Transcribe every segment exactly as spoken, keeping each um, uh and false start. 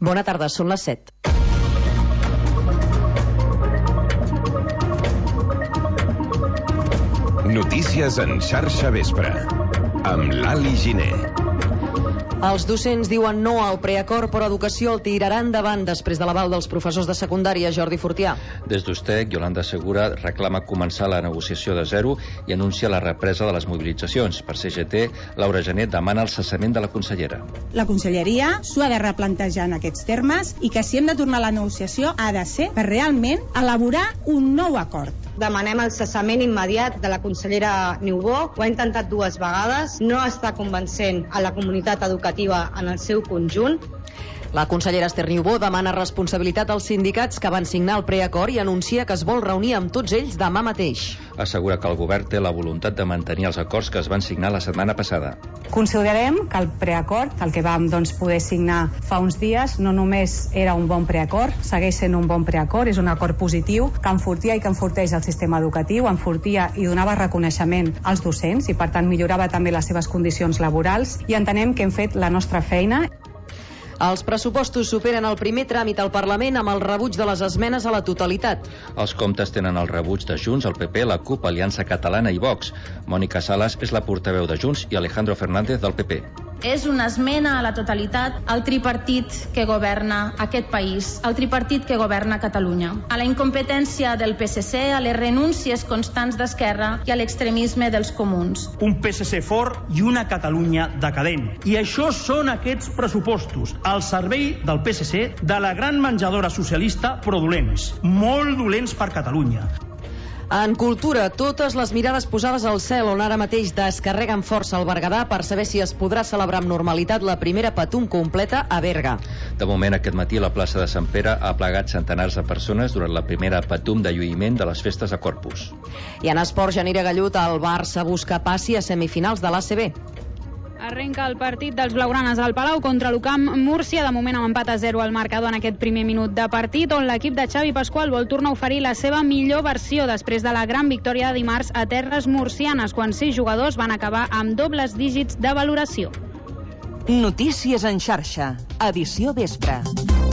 Bona tarda, són les set. Notícies en xarxa vespre, amb Lali Giner. Els docents diuen no al preacord, però Educació el tirarà endavant després de l'aval dels professors de secundària. Jordi Fortià. Des d'Ustec, Yolanda Segura reclama començar la negociació de zero i anuncia la represa de les mobilitzacions. Per C G T, Laura Genet demana el cessament de la consellera. La conselleria s'ho ha de replantejar en aquests termes i que si hem de tornar a la negociació ha de ser per realment elaborar un nou acord. Demanem el cessament immediat de la consellera Niubó. Ho ha intentat dues vegades, no està convencent a la comunitat educativa en el seu conjunt. La consellera Esther Niubó demana responsabilitat als sindicats que van signar el preacord i anuncia que es vol reunir amb tots ells demà mateix. Assegura que el govern té la voluntat de mantenir els acords que es van signar la setmana passada. Considerem que el preacord, el que vam doncs, poder signar fa uns dies, no només era un bon preacord, segueix sent un bon preacord, és un acord positiu que enfortia i que enforteix el sistema educatiu, enfortia i donava reconeixement als docents i per tant millorava també les seves condicions laborals i entenem que hem fet la nostra feina. Els pressupostos superen el primer tràmit al Parlament amb el rebuig de les esmenes a la totalitat. Els comptes tenen el rebuig de Junts, el P P, la CUP, Aliança Catalana i Vox. Mònica Sales és la portaveu de Junts i Alejandro Fernández del P P. És una esmena a la totalitat al tripartit que governa aquest país, al tripartit que governa Catalunya, a la incompetència del P S C, a les renúncies constants d'Esquerra i a l'extremisme dels comuns. Un P S C fort i una Catalunya decadent. I això són aquests pressupostos, al servei del P S C, de la gran menjadora socialista, però dolents, molt dolents per Catalunya. En cultura, totes les mirades posades al cel, on ara mateix descarreguen força al Berguedà per saber si es podrà celebrar amb normalitat la primera Patum completa a Berga. De moment, aquest matí la plaça de Sant Pere ha plegat centenars de persones durant la primera Patum de lluïment de les festes a Corpus. I en esport, Janira Gallut, el Barça busca passi a semifinals de l'A C B. Arrenca el partit dels blaugranes al Palau contra l'U C A M Múrcia, de moment amb empat a zero al marcador en aquest primer minut de partit, on l'equip de Xavi Pasqual vol tornar a oferir la seva millor versió després de la gran victòria de dimarts a terres murcianes, quan sis jugadors van acabar amb dobles dígits de valoració. Notícies en xarxa, edició vespre.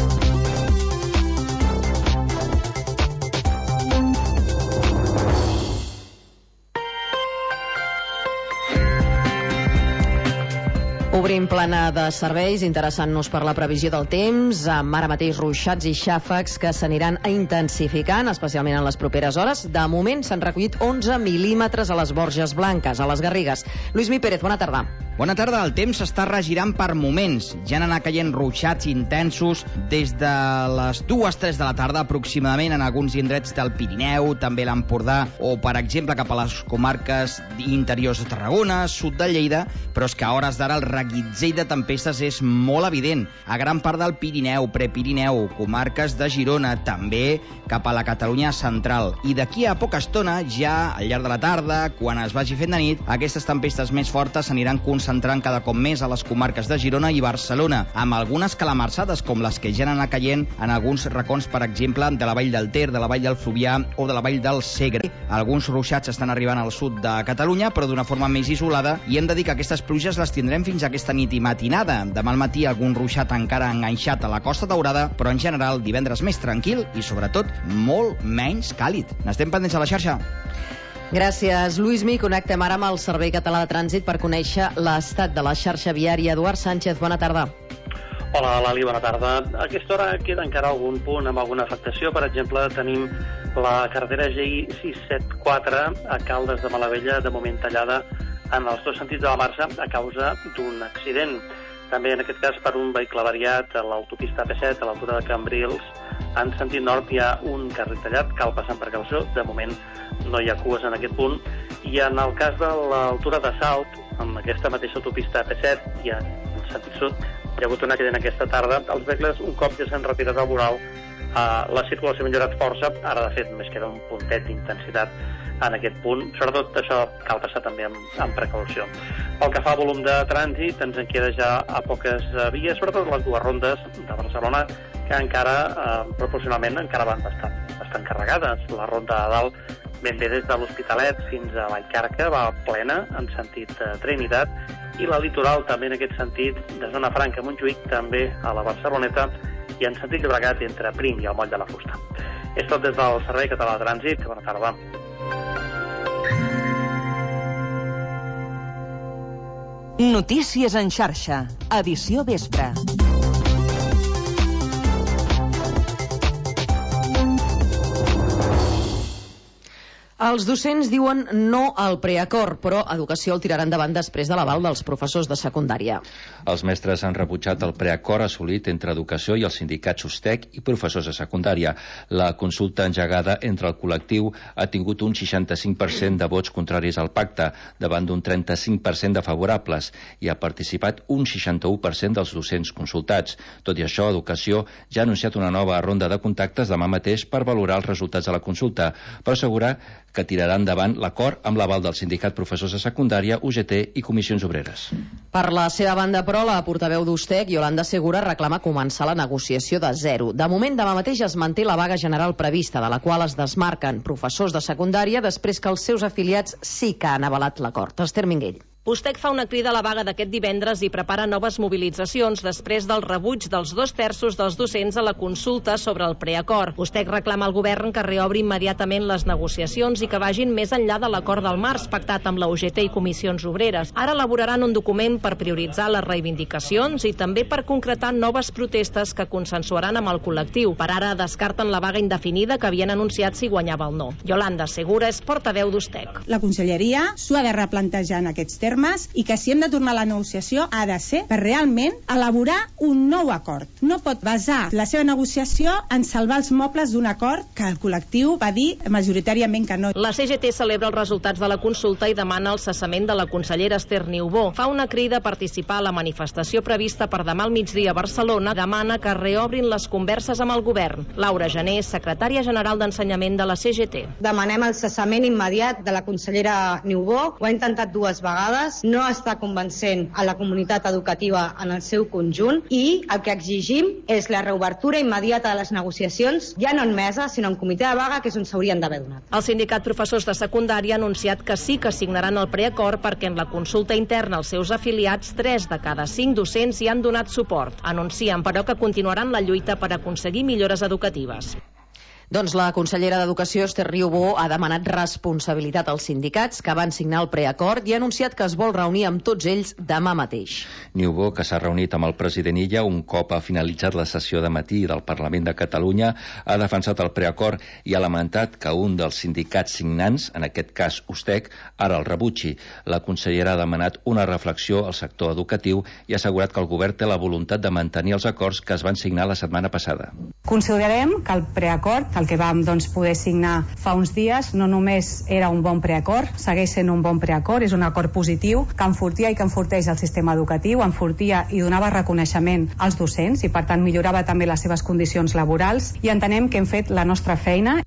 Obrim plana de serveis, interessant-nos per la previsió del temps, amb ara mateix ruixats i xàfecs que s'aniran intensificant, especialment en les properes hores. De moment s'han recollit onze mil·límetres a les Borges Blanques, a les Garrigues. Lluís Pérez, bona tarda. Bona tarda. El temps s'està regirant per moments. Ja han anat caient ruixats intensos des de les dues tres de la tarda aproximadament en alguns indrets del Pirineu, també l'Empordà, o per exemple cap a les comarques interiors de Tarragona, sud de Lleida, però és que a hores d'ara el reguitzell de tempestes és molt evident. A gran part del Pirineu, Prepirineu, comarques de Girona, també cap a la Catalunya central. I d'aquí a poca estona, ja al llarg de la tarda, quan es vagi fent de nit, aquestes tempestes més fortes s'aniran concentrant cada cop més a les comarques de Girona i Barcelona, amb algunes calamarsades com les que ja han anat caient en alguns racons, per exemple, de la vall del Ter, de la vall del Fluvià o de la vall del Segre. Alguns ruixats estan arribant al sud de Catalunya, però d'una forma més isolada, i hem de dir que aquestes pluges les tindrem fins aquesta nit i matinada. Demà al matí algun ruixat encara enganxat a la Costa Daurada, però en general divendres més tranquil i sobretot molt menys càlid. N'estem pendents a la xarxa. Gràcies, Lluís Mi. Connectem ara amb el Servei Català de Trànsit per conèixer l'estat de la xarxa viària. Eduard Sánchez, bona tarda. Hola, Lali, bona tarda. A aquesta hora queda encara algun punt amb alguna afectació. Per exemple, tenim la carretera G I sis set quatre a Caldes de Malavella, de moment tallada en els dos sentits de la marxa a causa d'un accident. També, en aquest cas, per un vehicle variat a l'autopista P set, a l'altura de Cambrils, en sentit nord hi ha un carril tallat, cal passar amb precaució. De moment no hi ha cues en aquest punt. I en el cas de l'altura de Salt, amb aquesta mateixa autopista P set, i en sentit sud, hi ha hagut un accident aquesta tarda. Els vehicles, un cop ja s'han retirat al voral, eh, la circulació ha millorat força. Ara, de fet, només queda un puntet d'intensitat en aquest punt. Sobretot això cal passar també amb, amb precaució. Pel que fa al volum de trànsit, ens en queda ja a poques vies, sobretot les dues rondes de Barcelona, que encara, eh, proporcionalment, encara van bastant, bastant carregades. La ronda de dalt, ben bé des de l'Hospitalet fins a Vallcarca, va plena en sentit eh, Trinitat, i la litoral també en aquest sentit, de Zona Franca a Montjuïc, també a la Barceloneta, i en sentit Llobregat entre Prim i el Moll de la Fusta. És tot des del Servei Català de Trànsit. Bona tarda. Notícies en xarxa, edició vespre. Els docents diuen no al preacord, però Educació el tirarà endavant després de l'aval dels professors de secundària. Els mestres han rebutjat el preacord assolit entre Educació i els sindicats USTEC i professors de secundària. La consulta engegada entre el col·lectiu ha tingut un seixanta-cinc per cent de vots contraris al pacte, davant d'un trenta-cinc per cent de favorables, i ha participat un seixanta-u per cent dels docents consultats. Tot i això, Educació ja ha anunciat una nova ronda de contactes demà mateix per valorar els resultats de la consulta, però assegura que tirarà endavant l'acord amb l'aval del Sindicat Professors de Secundària, U G T i Comissions Obreres. Per la seva banda, però, la portaveu d'USTEC, Yolanda Segura, reclama començar la negociació de zero. De moment, demà mateix es manté la vaga general prevista, de la qual es desmarquen professors de secundària després que els seus afiliats sí que han avalat l'acord. Esther Minguell. USTEC fa una crida a la vaga d'aquest divendres i prepara noves mobilitzacions després del rebuig dels dos terços dels docents a la consulta sobre el preacord. USTEC reclama al govern que reobri immediatament les negociacions i que vagin més enllà de l'acord del març pactat amb la U G T i Comissions Obreres. Ara elaboraran un document per prioritzar les reivindicacions i també per concretar noves protestes que consensuaran amb el col·lectiu. Per ara descarten la vaga indefinida que havien anunciat si guanyava el no. Yolanda Segura és portaveu d'USTEC. La Conselleria s'ho ha de replantejar en aquests termes i que si hem de tornar a la negociació ha de ser per realment elaborar un nou acord. No pot basar la seva negociació en salvar els mobles d'un acord que el col·lectiu va dir majoritàriament que no. La C G T celebra els resultats de la consulta i demana el cessament de la consellera Esther Niubó. Fa una crida a participar a la manifestació prevista per demà al migdia a Barcelona. Demana que reobrin les converses amb el govern. Laura Gené, secretària general d'Ensenyament de la C G T. Demanem el cessament immediat de la consellera Niubó. Ho ha intentat dues vegades, no està convencent a la comunitat educativa en el seu conjunt i el que exigim és la reobertura immediata de les negociacions, ja no en mesa, sinó en comitè de vaga, que és on s'haurien d'haver donat. El sindicat Professors de Secundària ha anunciat que sí que signaran el preacord perquè en la consulta interna als seus afiliats, tres de cada cinc docents hi han donat suport. Anuncien, però, que continuaran la lluita per aconseguir millores educatives. Doncs la consellera d'Educació, Esther Niubó, ha demanat responsabilitat als sindicats que van signar el preacord i ha anunciat que es vol reunir amb tots ells demà mateix. Niubó, que s'ha reunit amb el president Illa un cop ha finalitzat la sessió de matí del Parlament de Catalunya, ha defensat el preacord i ha lamentat que un dels sindicats signants, en aquest cas USTEC, ara el rebutgi. La consellera ha demanat una reflexió al sector educatiu i ha assegurat que el govern té la voluntat de mantenir els acords que es van signar la setmana passada. Considerem que el preacord, el que vam doncs, poder signar fa uns dies, no només era un bon preacord, segueix sent un bon preacord, és un acord positiu que enfortia i que enforteix el sistema educatiu, enfortia i donava reconeixement als docents i per tant millorava també les seves condicions laborals i entenem que hem fet la nostra feina.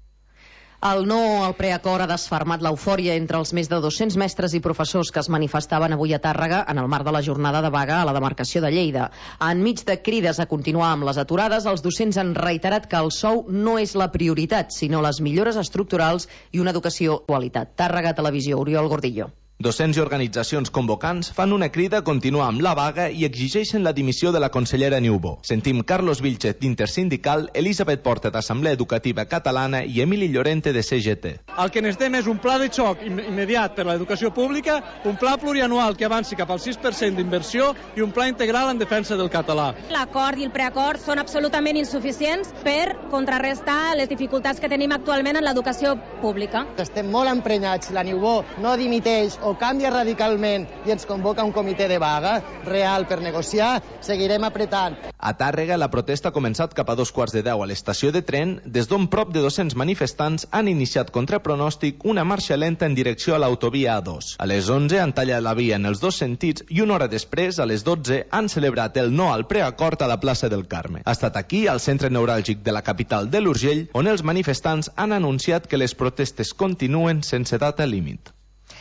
El no al preacord ha desfermat l'eufòria entre els més de dos-cents mestres i professors que es manifestaven avui a Tàrrega en el marc de la jornada de vaga a la demarcació de Lleida. Enmig de crides a continuar amb les aturades, els docents han reiterat que el sou no és la prioritat, sinó les millores estructurals i una educació de qualitat. Tàrrega Televisió, Oriol Gordillo. Docents i organitzacions convocants fan una crida a continuar amb la vaga i exigeixen la dimissió de la consellera Niubó. Sentim Carlos Vilchez d'Intersindical, Elisabet Porta d'Assemblea Educativa Catalana i Emili Llorente de C G T. El que necessitem és un pla de xoc immediat per a l'educació pública, un pla plurianual que avanci cap al sis per cent d'inversió i un pla integral en defensa del català. L'acord i el preacord són absolutament insuficients per contrarrestar les dificultats que tenim actualment en l'educació pública. Estem molt emprenyats, la Niubó no dimiteix o canvia radicalment i ens convoca un comitè de vaga real per negociar, seguirem apretant. A Tàrrega, la protesta ha començat cap a dos quarts de deu a l'estació de tren, des d'on prop de dos-cents manifestants han iniciat contra pronòstic una marxa lenta en direcció a l'autovia A dos. A les onze han tallat la via en els dos sentits i una hora després, a les dotze, han celebrat el no al preacord a la plaça del Carme. Ha estat aquí, al centre neuràlgic de la capital de l'Urgell, on els manifestants han anunciat que les protestes continuen sense data límit.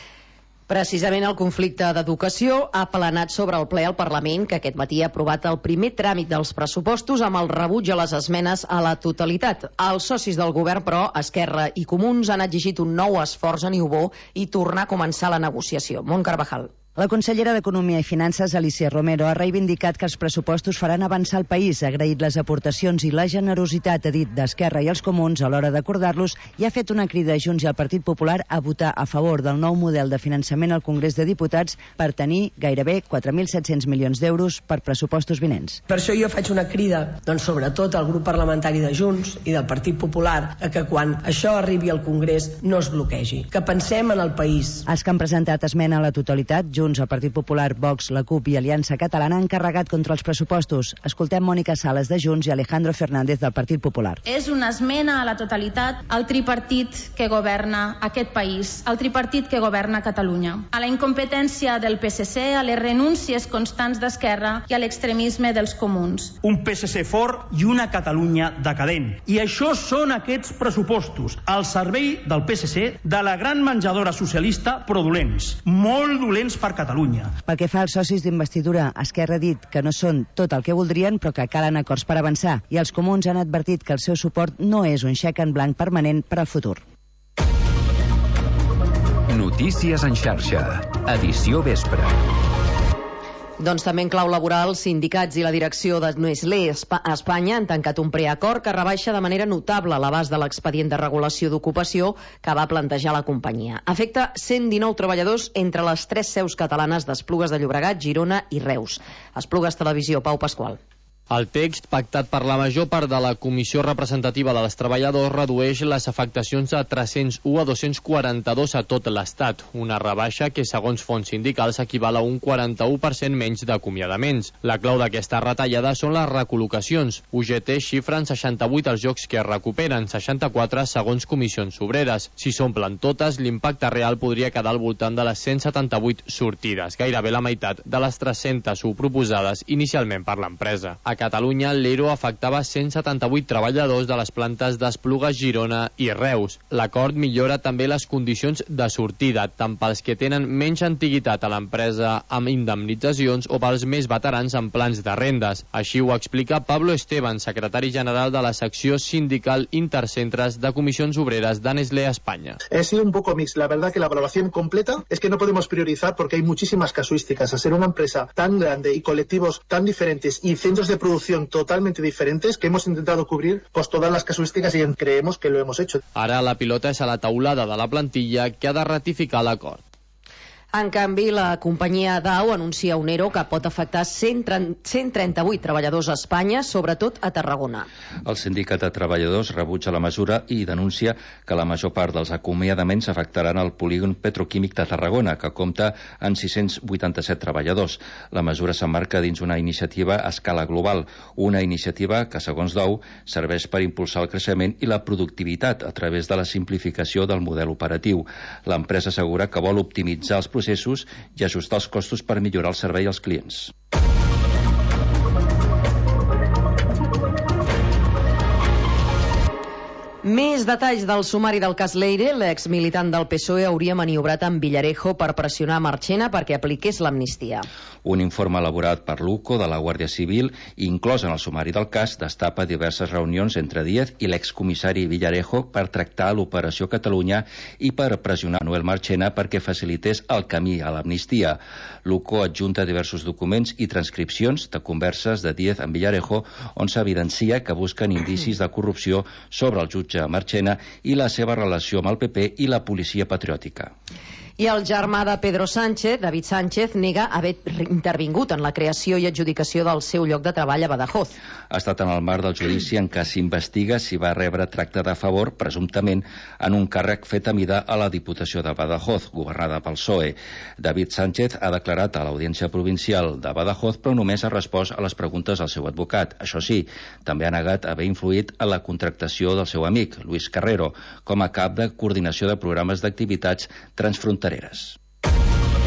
Precisament el conflicte d'educació ha planat sobre el ple al Parlament, que aquest matí ha aprovat el primer tràmit dels pressupostos amb el rebuig a les esmenes a la totalitat. Els socis del govern, però, Esquerra i Comuns, han exigit un nou esforç a Niubó i tornar a començar la negociació. Mont Carvajal. La consellera d'Economia i Finances, Alícia Romero, ha reivindicat que els pressupostos faran avançar el país, ha agraït les aportacions i la generositat, ha dit, d'Esquerra i els Comuns a l'hora d'acordar-los i ha fet una crida a Junts i al Partit Popular a votar a favor del nou model de finançament al Congrés de Diputats per tenir gairebé quatre mil set-cents milions d'euros per pressupostos vinents. Per això jo faig una crida, doncs, sobretot al grup parlamentari de Junts i del Partit Popular, a que quan això arribi al Congrés no es bloquegi, que pensem en el país. Els que han presentat esmena a la totalitat, Junts, el Partit Popular, Vox, la CUP i Aliança Catalana, han carregat contra els pressupostos. Escoltem Mònica Sales de Junts i Alejandro Fernández del Partit Popular. És una esmena a la totalitat al tripartit que governa aquest país, al tripartit que governa Catalunya, a la incompetència del P S C, a les renúncies constants d'Esquerra i a l'extremisme dels comuns. Un P S C fort i una Catalunya decadent. I això són aquests pressupostos, al servei del P S C, de la gran menjadora socialista, però dolents, molt dolents per Catalunya. Pel que fa als socis d'investidura, Esquerra ha dit que no són tot el que voldrien, però que calen acords per avançar, i els Comuns han advertit que el seu suport no és un xec en blanc permanent per al futur. Notícies en xarxa, edició vespre. Doncs també en clau laboral, sindicats i la direcció de Nestlé a Espanya han tancat un preacord que rebaixa de manera notable l'abast de l'expedient de regulació d'ocupació que va plantejar la companyia. Afecta cent dinou treballadors entre les tres seus catalanes d'Esplugues de Llobregat, Girona i Reus. Esplugues Televisió, Pau Pasqual. El text, pactat per la major part de la Comissió Representativa dels Treballadors, redueix les afectacions a tres-cents u a dos-cents quaranta-dos a tot l'Estat, una rebaixa que, segons fonts sindicals, equival a un quaranta-u per cent menys d'acomiadaments. La clau d'aquesta retallada són les recol·locacions. U G T xifra en seixanta-vuit els llocs que es recuperen, seixanta-quatre segons comissions obreres. Si s'omplen totes, l'impacte real podria quedar al voltant de les cent setanta-vuit sortides, gairebé la meitat de les tres-centes u proposades inicialment per l'empresa. A Catalunya, l'E R O afectava cent setanta-vuit treballadors de les plantes d'Esplugues, Girona i Reus. L'acord millora també les condicions de sortida, tant pels que tenen menys antiguitat a l'empresa amb indemnitzacions o pels més veterans amb plans de rendes. Així ho explica Pablo Esteban, secretari general de la secció sindical Intercentres de Comissions Obreres de Nestlé España. Ha sido un poco mix. La verdad que la evaluación completa es que no podemos priorizar porque hay muchísimas casuísticas. Al ser una empresa tan grande y colectivos tan diferentes y centros de producción totalmente diferentes, que hemos intentado cubrir pues todas las casuísticas y creemos que lo hemos hecho. Ara la pilota és a la taulada de la plantilla que ha de ratificar l'acord. En canvi, la companyia Dow anuncia un E R O que pot afectar cent trenta-vuit treballadors a Espanya, sobretot a Tarragona. El sindicat de treballadors rebutja la mesura i denuncia que la major part dels acomiadaments afectaran el polígon petroquímic de Tarragona, que compta amb sis-cents vuitanta-set treballadors. La mesura s'emmarca dins una iniciativa a escala global, una iniciativa que, segons Dow, serveix per impulsar el creixement i la productivitat a través de la simplificació del model operatiu. L'empresa assegura que vol optimitzar els processos processos i ajustar els costos per millorar el servei als clients. Més detalls del sumari del cas Leire. L'exmilitant del P S O E hauria maniobrat amb Villarejo per pressionar Marchena perquè apliqués l'amnistia. Un informe elaborat per l'U C O de la Guàrdia Civil, inclòs en el sumari del cas, destapa diverses reunions entre Díaz i l'excomissari Villarejo per tractar l'Operació Catalunya i per pressionar Manuel Marchena perquè facilités el camí a l'amnistia. L'U C O adjunta diversos documents i transcripcions de converses de Díaz amb Villarejo on s'evidencia que busquen indicis de corrupció sobre el jutge Marchena i la seva relació amb el P P i la policia patriòtica. I el germà de Pedro Sánchez, David Sánchez, nega haver intervingut en la creació i adjudicació del seu lloc de treball a Badajoz. Ha estat en el marc del judici en què s'investiga si va rebre tracte de favor, presumptament, en un càrrec fet a mida a la Diputació de Badajoz, governada pel P S O E. David Sánchez ha declarat a l'Audiència Provincial de Badajoz, però només ha respost a les preguntes del seu advocat. Això sí, també ha negat haver influït en la contractació del seu amic, Luis Carrero, com a cap de coordinació de programes d'activitats transfrontereres.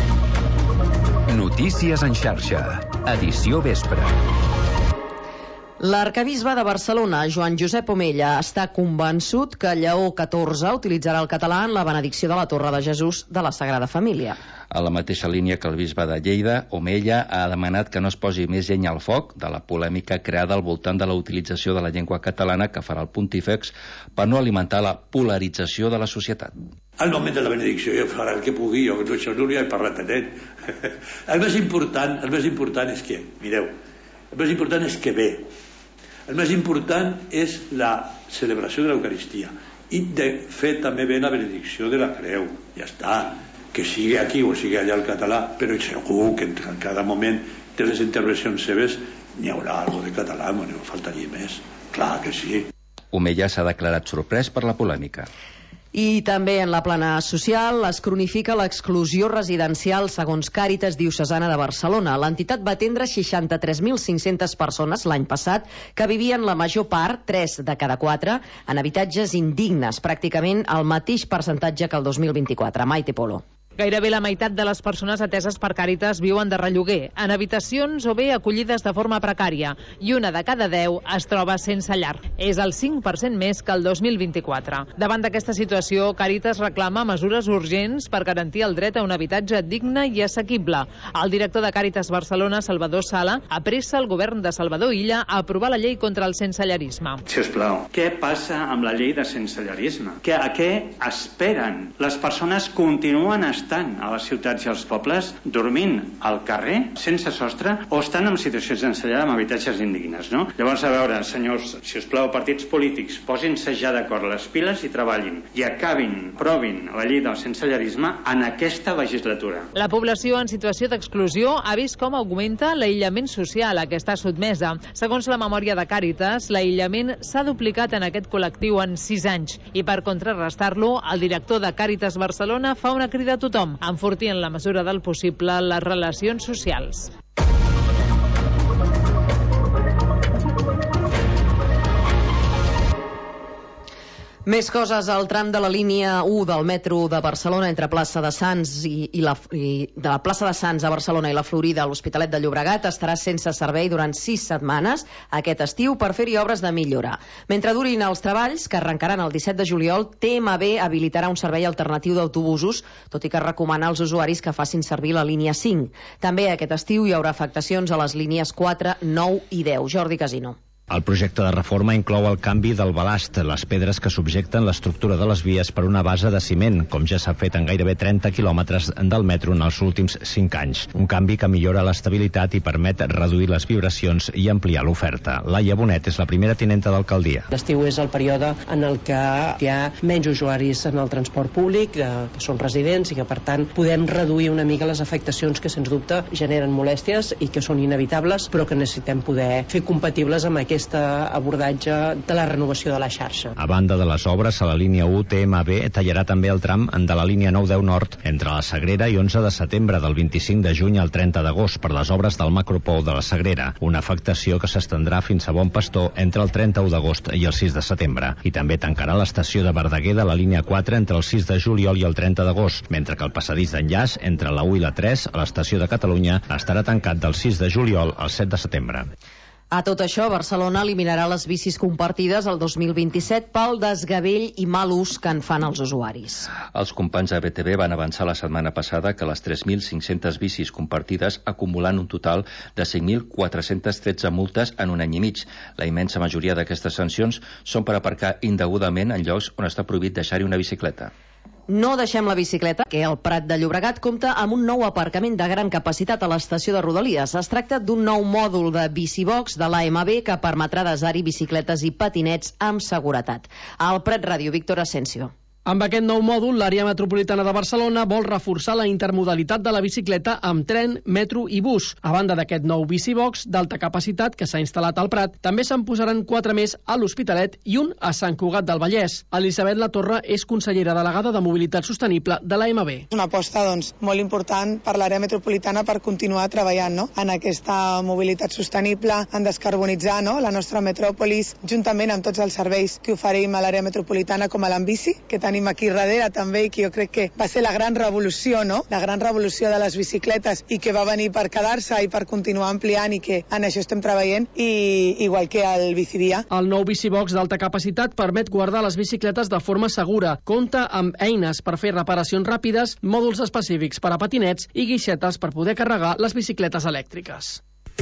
Notícies en xarxa, edició vespre. L'arcabisbe de Barcelona, Joan Josep Omella, està convençut que Lleó catorze utilitzarà el català en la benedicció de la Torre de Jesús de la Sagrada Família. A la mateixa línia que el bisbe de Lleida, Omella ha demanat que no es posi més llenya al foc de la polèmica creada al voltant de la utilització de la llengua catalana que farà el pontífex per no alimentar la polarització de la societat. Al moment de la benedicció jo farà el que pugui, jo això no li he parlat a ell. El més important, el més important és que, mireu, el més important és que ve. El més important és la celebració de l'Eucaristia i de fer també bé la benedicció de la creu. Ja està, que sigui aquí o sigui allà el català, però segur que en cada moment de les intervencions seves n'hi haurà algo de català, no faltaria més. Clar que sí. Omella s'ha declarat sorprès per la polèmica. I també en la plana social es cronifica l'exclusió residencial segons Càritas Diocesana de Barcelona. L'entitat va atendre seixanta-tres mil cinc-centes persones l'any passat que vivien la major part, tres de cada quatre, en habitatges indignes, pràcticament el mateix percentatge que el dos mil vint-i-quatre. Maite Polo. Gairebé la meitat de les persones ateses per Càritas viuen de relloguer, en habitacions o bé acollides de forma precària, i una de cada deu es troba sense llar. És el cinc per cent més que el dos mil vint-i-quatre. Davant d'aquesta situació, Càritas reclama mesures urgents per garantir el dret a un habitatge digne i assequible. El director de Càritas Barcelona, Salvador Sala, apressa el govern de Salvador Illa a aprovar la llei contra el sensellarisme. Si us plau, què passa amb la llei de sensellarisme? Que, a què esperen? Les persones continuen estant estan a les ciutats i als pobles dormint al carrer, sense sostre, o estan en situacions de sensellar amb habitatges indignes, no? Llavors, a veure, senyors, si us plau, partits polítics, posin-se ja d'acord les piles i treballin, i acabin, provin la llei del sensellarisme en aquesta legislatura. La població en situació d'exclusió ha vist com augmenta l'aïllament social a què està sotmesa. Segons la memòria de Càritas, l'aïllament s'ha duplicat en aquest col·lectiu en sis anys, i per contrarrestar-lo, el director de Càritas Barcelona fa una crida a tothom, enfortir en la mesura del possible les relacions socials. Més coses, el tram de la línia u del metro de Barcelona entre plaça de Sants i, i, la, i de la plaça de Sants a Barcelona i la Florida a l'Hospitalet de Llobregat estarà sense servei durant sis setmanes aquest estiu per fer-hi obres de millora. Mentre durin els treballs, que arrencaran el disset de juliol, T M B habilitarà un servei alternatiu d'autobusos, tot i que recomana als usuaris que facin servir la línia cinc. També aquest estiu hi haurà afectacions a les línies quatre, nou i deu. Jordi Casino. El projecte de reforma inclou el canvi del balast, les pedres que subjecten l'estructura de les vies per una base de ciment, com ja s'ha fet en gairebé trenta quilòmetres del metro en els últims cinc anys. Un canvi que millora l'estabilitat i permet reduir les vibracions i ampliar l'oferta. Laia Bonet és la primera tinenta d'alcaldia. L'estiu és el període en el que hi ha menys usuaris en el transport públic, que són residents i que per tant podem reduir una mica les afectacions que sens dubte generen molèsties i que són inevitables, però que necessitem poder fer compatibles amb aquest aquest abordatge de la renovació de la xarxa. A banda de les obres, a la línia u, T M B tallarà també el tram de la línia nou deu Nord entre la Sagrera i onze de setembre, del vint-i-cinc de juny al trenta d'agost, per les obres del macropou de la Sagrera, una afectació que s'estendrà fins a Bon Pastor entre el trenta-u d'agost i el sis de setembre. I també tancarà l'estació de Verdaguer de la línia quatre entre el sis de juliol i el trenta d'agost, mentre que el passadís d'enllaç entre la u i la tres a l'estació de Catalunya estarà tancat del sis de juliol al set de setembre. A tot això, Barcelona eliminarà les bicis compartides el dos mil vint-i-set pel desgavell i mal ús que en fan els usuaris. Els companys de B T V van avançar la setmana passada que les tres mil cinc-centes bicis compartides acumulant un total de cinc mil quatre-cents tretze multes en un any i mig. La immensa majoria d'aquestes sancions són per aparcar indegudament en llocs on està prohibit deixar-hi una bicicleta. No deixem la bicicleta, que el Prat de Llobregat compta amb un nou aparcament de gran capacitat a l'estació de Rodalies. Es tracta d'un nou mòdul de Bicibox de l'A M B que permetrà desar-hi bicicletes i patinets amb seguretat. Al Prat Ràdio, Víctor Asensio. Amb aquest nou mòdul, l'àrea metropolitana de Barcelona vol reforçar la intermodalitat de la bicicleta amb tren, metro i bus. A banda d'aquest nou bicibox d'alta capacitat que s'ha instal·lat al Prat, també se'n posaran quatre més a l'Hospitalet i un a Sant Cugat del Vallès. Elisabet Latorre és consellera delegada de Mobilitat Sostenible de l'A M B. Una aposta doncs, molt important per l'àrea metropolitana per continuar treballant no? en aquesta mobilitat sostenible, en descarbonitzar no? la nostra metròpolis, juntament amb tots els serveis que oferim a l'àrea metropolitana com a l'Ambici, que tenim tenim aquí darrere també, i que jo crec que va ser la gran revolució, no? La gran revolució de les bicicletes, i que va venir per quedar-se i per continuar ampliant, i que en això estem treballant, i igual que el Bicidia. El nou Bicibox d'alta capacitat permet guardar les bicicletes de forma segura, compta amb eines per fer reparacions ràpides, mòduls específics per a patinets i guixetes per poder carregar les bicicletes elèctriques.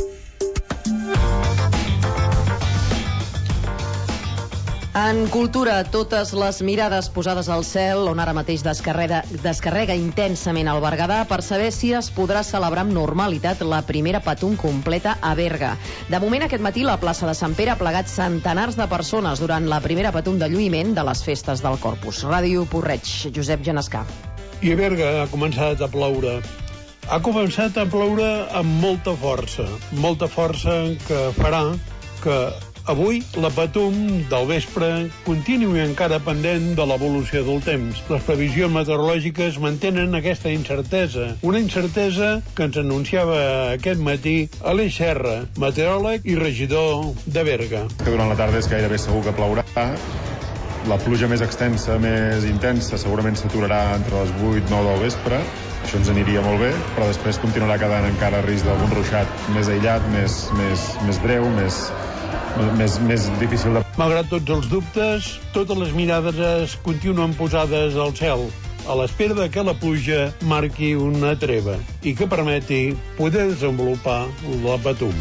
En cultura, totes les mirades posades al cel, on ara mateix descarrega, descarrega intensament el Berguedà per saber si es podrà celebrar amb normalitat la primera Patum completa a Berga. De moment, aquest matí, la plaça de Sant Pere ha plegat centenars de persones durant la primera Patum de lluïment de les festes del Corpus. Ràdio Porreig, Josep Genescà. I a Berga ha començat a ploure. Ha començat a ploure amb molta força, molta força que farà que avui la Patum del vespre continui encara pendent de l'evolució del temps. Les previsions meteorològiques mantenen aquesta incertesa, una incertesa que ens anunciava aquest matí Aleix Serra, meteoròleg i regidor de Berga. Que durant la tarda és gairebé segur que plourà. La pluja més extensa, més intensa, segurament s'aturarà entre les vuit i nou del vespre. Això ens aniria molt bé, però després continuarà quedant encara risc d'algun ruixat més aïllat, més, més, més breu, més... Més, més difícil de... Malgrat tots els dubtes, totes les mirades es continuen posades al cel, a l'espera de que la pluja marqui una treva i que permeti poder desenvolupar la Patum.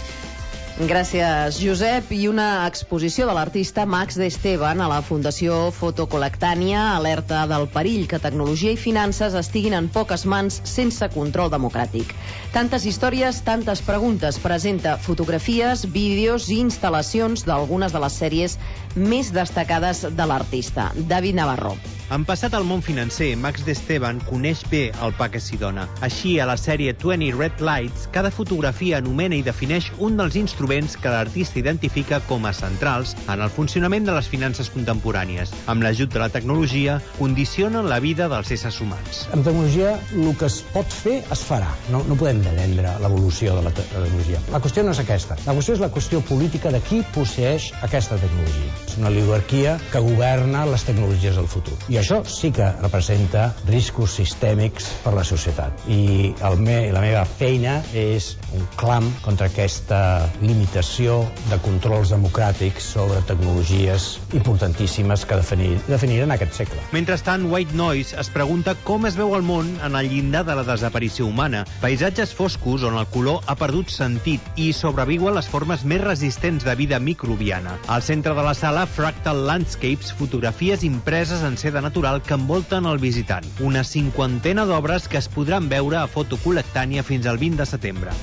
Gràcies, Josep. I una exposició de l'artista Max de Esteban a la Fundació Fotocolectània alerta del perill que tecnologia i finances estiguin en poques mans sense control democràtic. Tantes històries, tantes preguntes. Presenta fotografies, vídeos i instal·lacions d'algunes de les sèries més destacades de l'artista. David Navarro. En passat al món financer, Max de Esteban coneix bé el pa que s'hi dona. Així, a la sèrie vint Red Lights, cada fotografia anomena i defineix un dels instruments que l'artista identifica com a centrals en el funcionament de les finances contemporànies. Amb l'ajut de la tecnologia, condicionen la vida dels éssers humans. Amb tecnologia, el que es pot fer, es farà. No, no podem vendre l'evolució de la tecnologia. La qüestió no és aquesta. La qüestió és la qüestió política de qui posseeix aquesta tecnologia. És una oligarquia que governa les tecnologies del futur. I això sí que representa riscos sistèmics per la societat. I el me, la meva feina és un clam contra aquesta limitació de controls democràtics sobre tecnologies importantíssimes que definir, definiran aquest segle. Mentrestant, White Noise es pregunta com es veu el món en el llindar de la desaparició humana. Paisatges foscos on el color ha perdut sentit i sobreviuen les formes més resistents de vida microbiana. Al centre de la sala, Fractal Landscapes, fotografies impreses en seda natural que envolten el visitant. Una cinquantena d'obres que es podran veure a Fotocolectània fins al vint de setembre.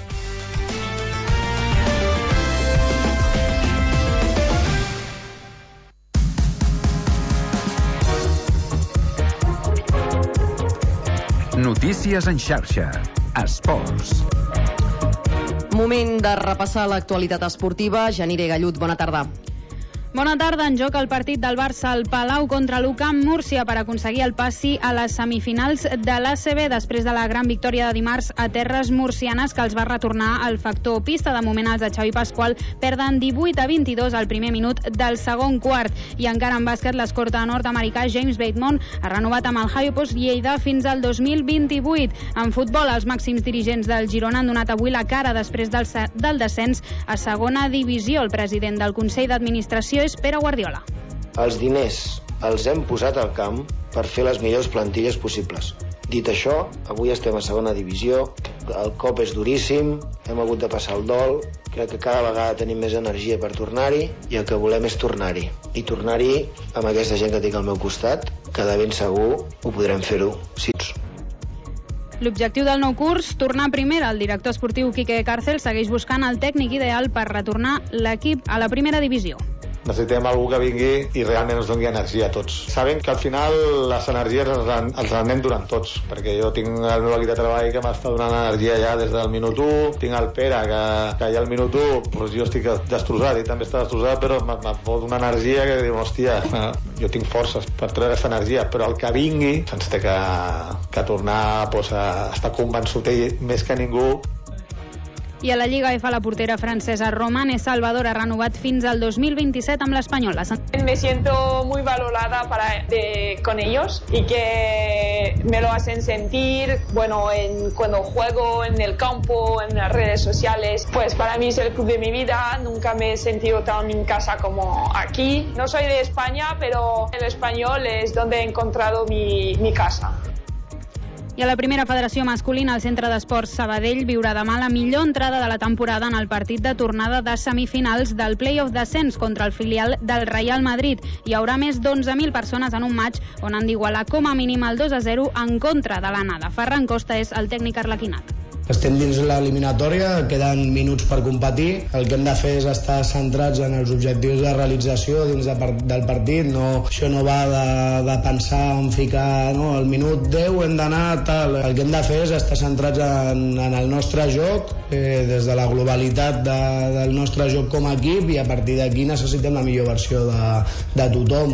Notícies en xarxa. Esports. Moment de repassar l'actualitat esportiva. Janire Gallut, bona tarda. Bona tarda. En joc el partit del Barça al Palau contra l'U C A M Múrcia per aconseguir el passi a les semifinals de l'A C B després de la gran victòria de dimarts a terres murcianes que els va retornar el factor pista. De moment els de Xavi Pasqual perden divuit a vint-i-dos al primer minut del segon quart. I encara en bàsquet, l'escorta nord-americà James Bateman ha renovat amb el Hapoel Lleida fins al dos mil vint-i-vuit. En futbol, els màxims dirigents del Girona han donat avui la cara després del, del descens a segona divisió. El president del Consell d'Administració és Pere Guardiola. Els diners els hem posat al camp per fer les millors plantilles possibles. Dit això, avui estem a segona divisió, el cop és duríssim, hem hagut de passar el dol, crec que cada vegada tenim més energia per tornar-hi i el que volem és tornar-hi. I tornar-hi amb aquesta gent que tinc al meu costat, que de ben segur ho podrem fer-ho. Sí. L'objectiu del nou curs, tornar a primera. El director esportiu Quique Cárcel segueix buscant el tècnic ideal per retornar l'equip a la primera divisió. Necessitem algú que vingui i realment ens doni energia a tots. Sabem que al final les energies ens les, ens les anem durant tots, perquè jo tinc el meu equip de treball que m'està donant energia ja des del minut u, tinc el Pere que, que ja al minut u doncs jo estic destrossat i també està destrossat, però em pot una energia que diu, hòstia, jo tinc forces per treure aquesta energia, però el que vingui ens té que, que tornar doncs, a estar convençut ell més que ningú. I a la Lliga F la portera francesa Romane Salvador ha renovat fins al dos mil veintisiete amb l'Espanyol. Me siento muy valorada para, de, con ellos y que me lo hacen sentir, bueno, en, cuando juego en el campo, en las redes sociales, pues para mí es el club de mi vida, nunca me he sentido tan en casa como aquí. No soy de España, pero el Espanyol es donde he encontrado mi, mi casa. I a la primera federació masculina, el Centre d'Esports Sabadell viurà demà la millor entrada de la temporada en el partit de tornada de semifinals del play-off d'ascens contra el filial del Real Madrid. Hi haurà més d'onze mil persones en un match on han d'igualar com a mínim el dos a zero en contra de l'anada. Ferran Costa és el tècnic arlequinat. Estem dins l'eliminatòria, queden minuts per competir. El que hem de fer és estar centrats en els objectius de realització dins de par del partit. No, això no va de, de pensar en ficar no, el minut deu hem d'anar tal. El que hem de fer és estar centrats en, en el nostre joc, eh, des de la globalitat de, del nostre joc com a equip, i a partir d'aquí necessitem la millor versió de, de tothom.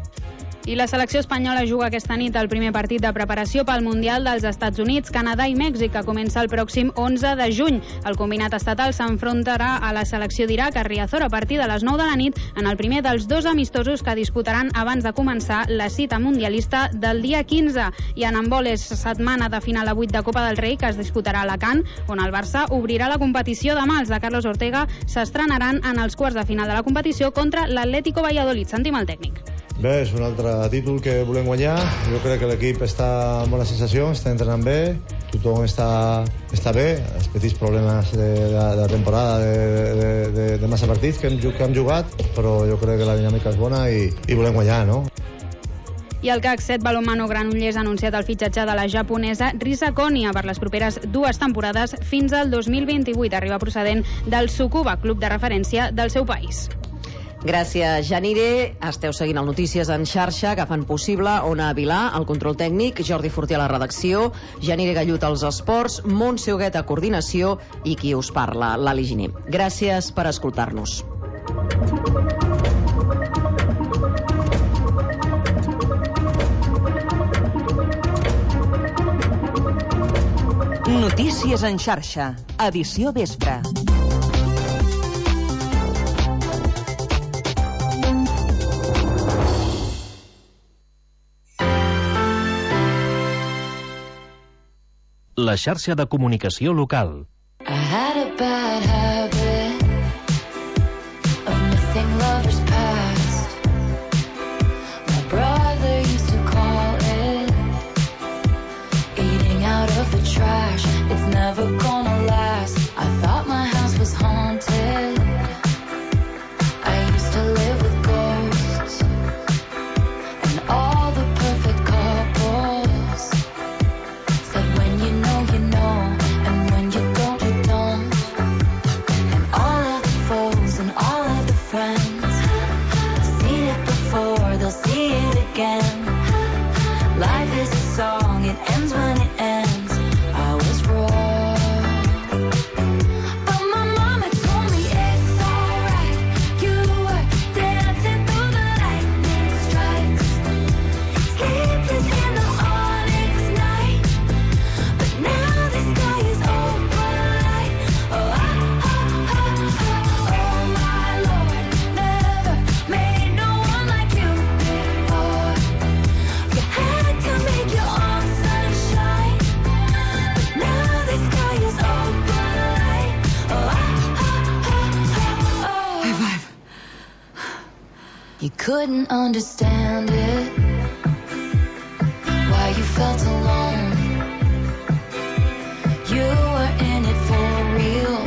I la selecció espanyola juga aquesta nit el primer partit de preparació pel Mundial dels Estats Units, Canadà i Mèxic, que comença el pròxim onze de juny. El combinat estatal s'enfrontarà a la selecció d'Iraq a Riazor a partir de les nou de la nit en el primer dels dos amistosos que disputaran abans de començar la cita mundialista del dia quinze. I en handbol és setmana de final a vuit de Copa del Rei, que es disputarà a Alacant, on el Barça obrirà la competició demà. Els de Carlos Ortega s'estrenaran en els quarts de final de la competició contra l'Atlético Valladolid. Sentim el tècnic. Bé, és un altre títol que volem guanyar. Jo crec que l'equip està amb bona sensació, està entrenant bé, tothom està, està bé. Els petits problemes de, de, de temporada, de, de, de, de massa partits que hem, que hem jugat, però jo crec que la dinàmica és bona i, i volem guanyar, no? I el C A C set Balonmano Granollers ha anunciat el fitxatge de la japonesa Risa Konya per les properes dues temporades fins al dos mil vint-i-vuit. Arriba procedent del Tsukuba, club de referència del seu país. Gràcies, Janire. Esteu seguint el Notícies en xarxa, que fan possible Ona Vilà, el control tècnic, Jordi Fortí a la redacció, Janire Gallut als esports, Montse Huguet a coordinació i qui us parla, l'Ali Giner. Gràcies per escoltar-nos. Notícies en xarxa, edició vespre. La xarxa de comunicació local. I had a bad habit of missing lovers past. My brother used to call it eating out of the trash. It's never gonna last. I thought my house was haunted. I used to live with ghosts and all the perfect couples said when you know you know, and when you don't you don't. And all of the foes and all of the friends have seen it before, they'll see it again. Life is a song, it ends when it ends. I was wrong, but my mama told me it's alright. You were dancing through the lightning strikes, sleepless in the onyx night. But now the sky is open light. Oh, ah, ah, ah, ah, oh my Lord, never made no one like you before. You had to make your own sunshine, but now the sky is open light. Oh, ah, ah, ah, ah, oh. High five. You couldn't understand it, why you felt alone. You were in it for real.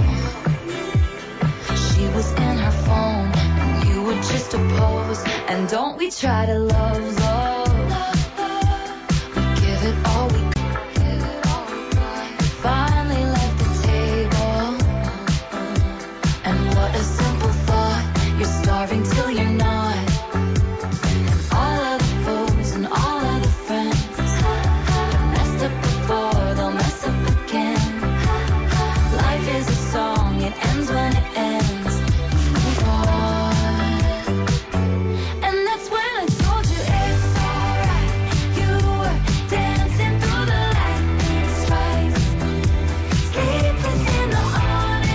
She was in her phone, and you were just a pose. And don't we try to love, love. We give it all we got. Finally left the table. And what a simple thought. You're starving till you're not. And all of the foes and all of the friends have messed up before, they'll mess up again. Life is a song, it ends when it ends. Move on. And that's when I told you it's alright. You were dancing through the lightning strikes, sleepless in the onyx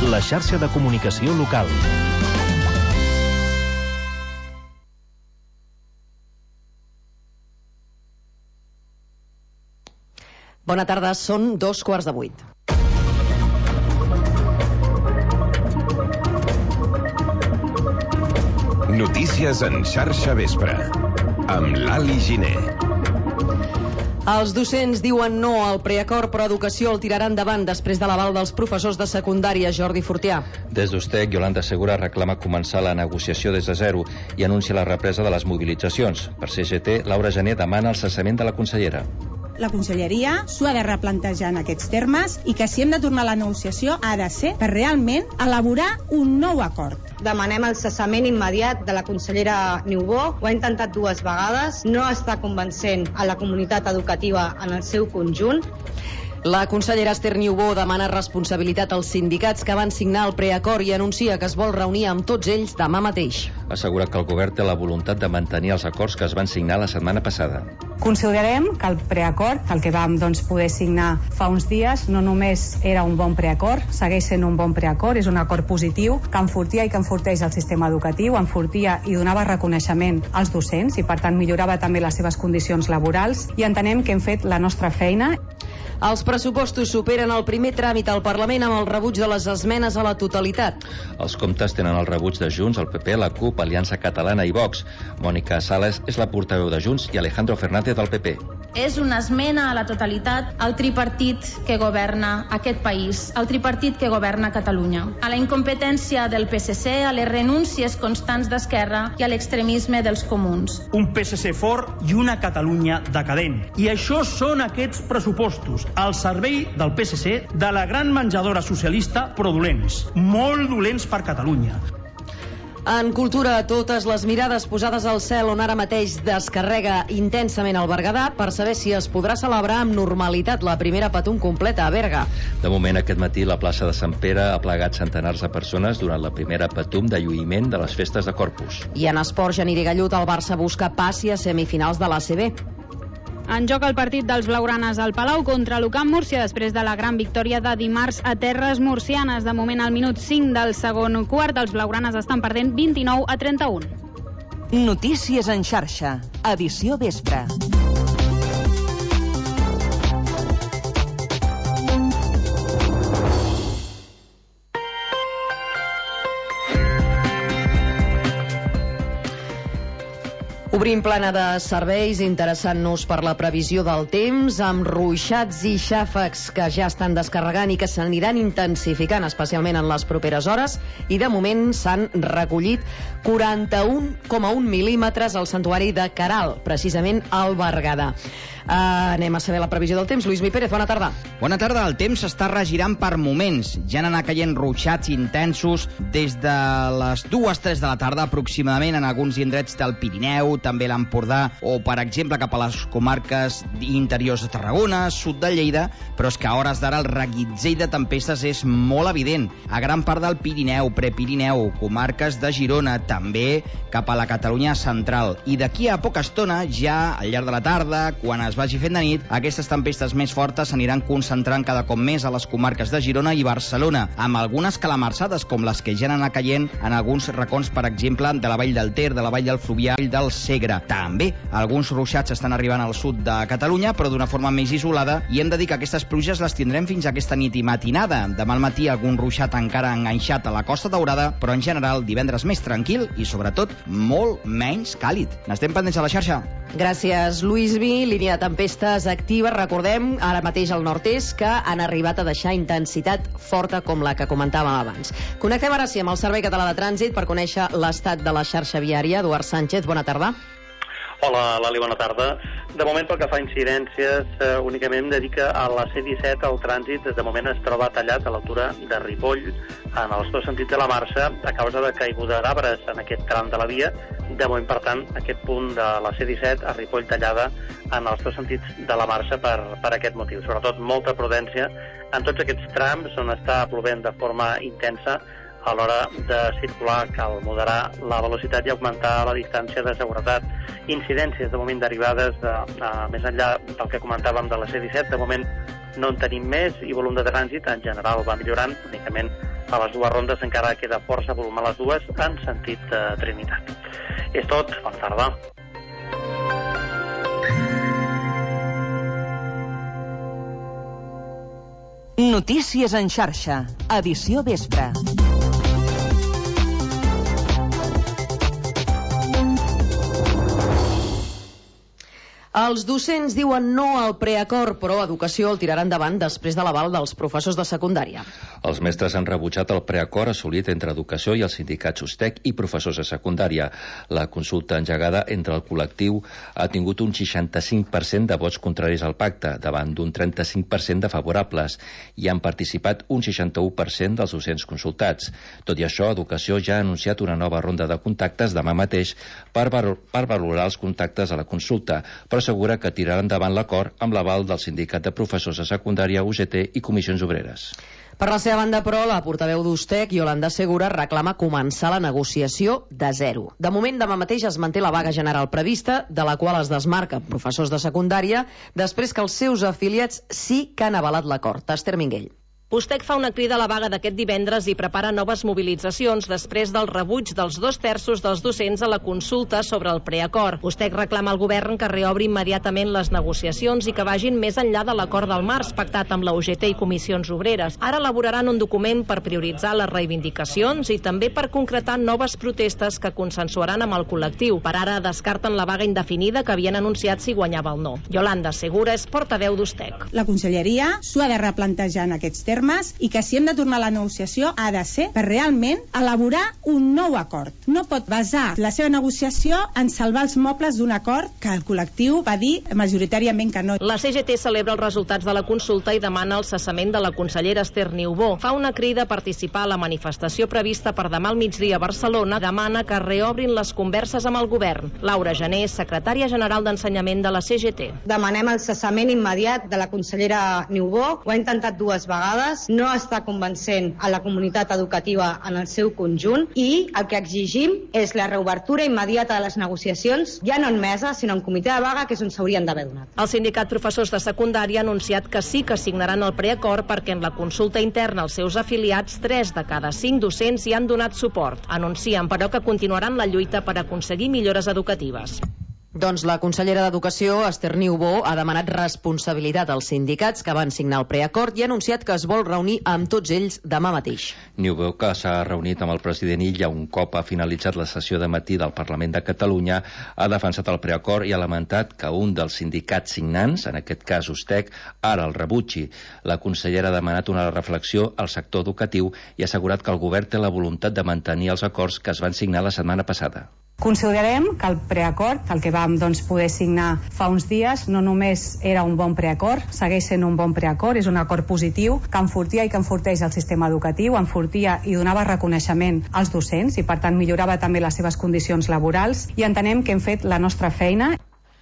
La xarxa de comunicació local. Bona tarda, són dos quarts de vuit. Notícies en xarxa vespre, amb l'Ali Giner. Els docents diuen no al preacord, però Educació el tirarà endavant després de l'aval dels professors de secundària. Jordi Fortià. Des d'Ustec, Yolanda Segura reclama començar la negociació des de zero i anuncia la represa de les mobilitzacions. Per C G T, Laura Gené demana el cessament de la consellera. La conselleria s'ho ha de replantejar en aquests termes i que si hem de tornar a la negociació ha de ser per realment elaborar un nou acord. Demanem el cessament immediat de la consellera Niubó. Ho ha intentat dues vegades, no està convencent a la comunitat educativa en el seu conjunt. La consellera Esther Niubó demana responsabilitat als sindicats que van signar el preacord i anuncia que es vol reunir amb tots ells demà mateix. Assegura que el govern té la voluntat de mantenir els acords que es van signar la setmana passada. Considerem que el preacord, el que vam doncs, poder signar fa uns dies, no només era un bon preacord, segueix sent un bon preacord, és un acord positiu que enfortia i que enforteix el sistema educatiu, enfortia i donava reconeixement als docents i per tant millorava també les seves condicions laborals i entenem que hem fet la nostra feina. Els pressupostos superen el primer tràmit al Parlament amb el rebuig de les esmenes a la totalitat. Els comptes tenen el rebuig de Junts, el P P, la CUP, Aliança Catalana i Vox. Mònica Sales és la portaveu de Junts i Alejandro Fernández del P P. És una esmena a la totalitat al tripartit que governa aquest país, al tripartit que governa Catalunya, a la incompetència del P S C, a les renúncies constants d'Esquerra i a l'extremisme dels comuns. Un P S C fort i una Catalunya decadent. I això són aquests pressupostos, al servei del P S C, de la gran menjadora socialista, però dolents, molt dolents per Catalunya. En cultura, totes les mirades posades al cel on ara mateix descarrega intensament el Berguedà per saber si es podrà celebrar amb normalitat la primera Patum completa a Berga. De moment, aquest matí, la plaça de Sant Pere ha plegat centenars de persones durant la primera Patum de lluïment de les festes de Corpus. I en esports, Geniri Gallut, el Barça busca passi a semifinals de l'A C B. En joc el partit dels blaugranes al Palau contra l'Ucamp Múrcia després de la gran victòria de dimarts a terres murcianes. De moment, al minut cinc del segon quart, els blaugranes estan perdent vint-i-nou a trenta-un. Notícies en xarxa, edició vespre. Obrim plana de serveis, interessant-nos per la previsió del temps, amb ruixats i xàfecs que ja estan descarregant i que s'aniran intensificant, especialment en les properes hores, i de moment s'han recollit quaranta-un coma un mil·límetres al santuari de Caral, precisament al Berguedà. Uh, anem a saber la previsió del temps. Lluís Mi Pérez, bona tarda. Bona tarda. El temps s'està regirant per moments. Ja han anat caient ruixats intensos des de les dues a tres de la tarda aproximadament en alguns indrets del Pirineu, també l'Empordà o, per exemple, cap a les comarques interiors de Tarragona, sud de Lleida, però és que a hores d'ara el reguitzell de tempestes és molt evident. A gran part del Pirineu, Prepirineu, comarques de Girona, també cap a la Catalunya central. I d'aquí a poca estona, ja al llarg de la tarda, quan es vagi fent de nit, aquestes tempestes més fortes s'aniran concentrant cada cop més a les comarques de Girona i Barcelona, amb algunes calamarsades com les que ja han anat caient en alguns racons, per exemple, de la Vall del Ter, de la Vall del Fluvià i del Segre. També alguns ruixats estan arribant al sud de Catalunya, però d'una forma més isolada, i hem de dir que aquestes pluges les tindrem fins a aquesta nit i matinada. Demà al matí algun ruixat encara enganxat a la Costa Daurada, però en general divendres més tranquil i sobretot molt menys càlid. N'estem pendents a la xarxa. Gràcies, Lluís Vi. Línia de tempestes activa, recordem, ara mateix al nord-est, que han arribat a deixar intensitat forta com la que comentàvem abans. Connectem ara sí amb el Servei Català de Trànsit per conèixer l'estat de la xarxa viària. Eduard Sánchez, bona tarda. Hola, Lali, bona tarda. De moment, pel que fa a incidències, eh, únicament hem de dir que a la C disset el trànsit de moment es troba tallat a l'altura de Ripoll, en els dos sentits de la marxa, a causa de caiguda d'arbres en aquest tram de la via. De moment, per tant, aquest punt de la C disset a Ripoll tallada en els dos sentits de la marxa per, per aquest motiu. Sobretot, molta prudència en tots aquests trams on està plovent de forma intensa. A l'hora de circular cal moderar la velocitat i augmentar la distància de seguretat. Incidències de moment derivades de, de, més enllà del que comentàvem de la C disset, de moment no en tenim més i volum de trànsit en general va millorant, únicament a les dues rondes encara queda força volum a les dues en sentit de Trinitat. És tot, bona tarda. Notícies en xarxa, edició vespre. Els docents diuen no al preacord, però Educació el tirarà endavant després de l'aval dels professors de secundària. Els mestres han rebutjat el preacord assolit entre Educació i els sindicats USTEC i professors de secundària. La consulta engegada entre el col·lectiu ha tingut un seixanta-cinc per cent de vots contraris al pacte, davant d'un trenta-cinc per cent de favorables, i han participat un seixanta-u per cent dels docents consultats. Tot i això, Educació ja ha anunciat una nova ronda de contactes demà mateix per, per valorar els contactes a la consulta, però assegura que tirarà endavant l'acord amb l'aval del Sindicat de Professors de Secundària, U G T i Comissions Obreres. Per la seva banda, però, la portaveu d'USTEC, Yolanda Segura, reclama començar la negociació de zero. De moment, demà mateix es manté la vaga general prevista, de la qual es desmarca professors de secundària, després que els seus afiliats sí que han avalat l'acord. Esther Minguell. USTEC fa una crida a la vaga d'aquest divendres i prepara noves mobilitzacions després del rebuig dels dos terços dels docents a la consulta sobre el preacord. USTEC reclama al govern que reobri immediatament les negociacions i que vagin més enllà de l'acord del març pactat amb la U G T i Comissions Obreres. Ara elaboraran un document per prioritzar les reivindicacions i també per concretar noves protestes que consensuaran amb el col·lectiu. Per ara descarten la vaga indefinida que havien anunciat si guanyava el no. Yolanda Segura és portaveu d'USTEC. La Conselleria s'ho ha de replantejar en aquests termes i que si hem de tornar a la negociació ha de ser per realment elaborar un nou acord. No pot basar la seva negociació en salvar els mobles d'un acord que el col·lectiu va dir majoritàriament que no. La C G T celebra els resultats de la consulta i demana el cessament de la consellera Esther Niubó. Fa una crida a participar a la manifestació prevista per demà al migdia a Barcelona. Demana que reobrin les converses amb el govern. Laura Gené, secretària general d'Ensenyament de la C G T. Demanem el cessament immediat de la consellera Niubó. Ho ha intentat dues vegades, no està convencent a la comunitat educativa en el seu conjunt i el que exigim és la reobertura immediata de les negociacions, ja no en mesa, sinó en comitè de vaga, que és on s'haurien d'haver donat. El sindicat professors de secundària ha anunciat que sí que signaran el preacord perquè en la consulta interna als seus afiliats, tres de cada cinc docents hi han donat suport. Anuncien, però, que continuaran la lluita per aconseguir millores educatives. Doncs la consellera d'Educació, Esther Niubó, ha demanat responsabilitat als sindicats que van signar el preacord i ha anunciat que es vol reunir amb tots ells demà mateix. Niubó, que s'ha reunit amb el president Illa un cop ha finalitzat la sessió de matí del Parlament de Catalunya, ha defensat el preacord i ha lamentat que un dels sindicats signants, en aquest cas USTEC, ara el rebutgi. La consellera ha demanat una reflexió al sector educatiu i ha assegurat que el govern té la voluntat de mantenir els acords que es van signar la setmana passada. Considerem que el preacord, el que vam doncs, poder signar fa uns dies, no només era un bon preacord, segueix sent un bon preacord, és un acord positiu que enfortia i que enforteix el sistema educatiu, enfortia i donava reconeixement als docents i per tant millorava també les seves condicions laborals i entenem que hem fet la nostra feina.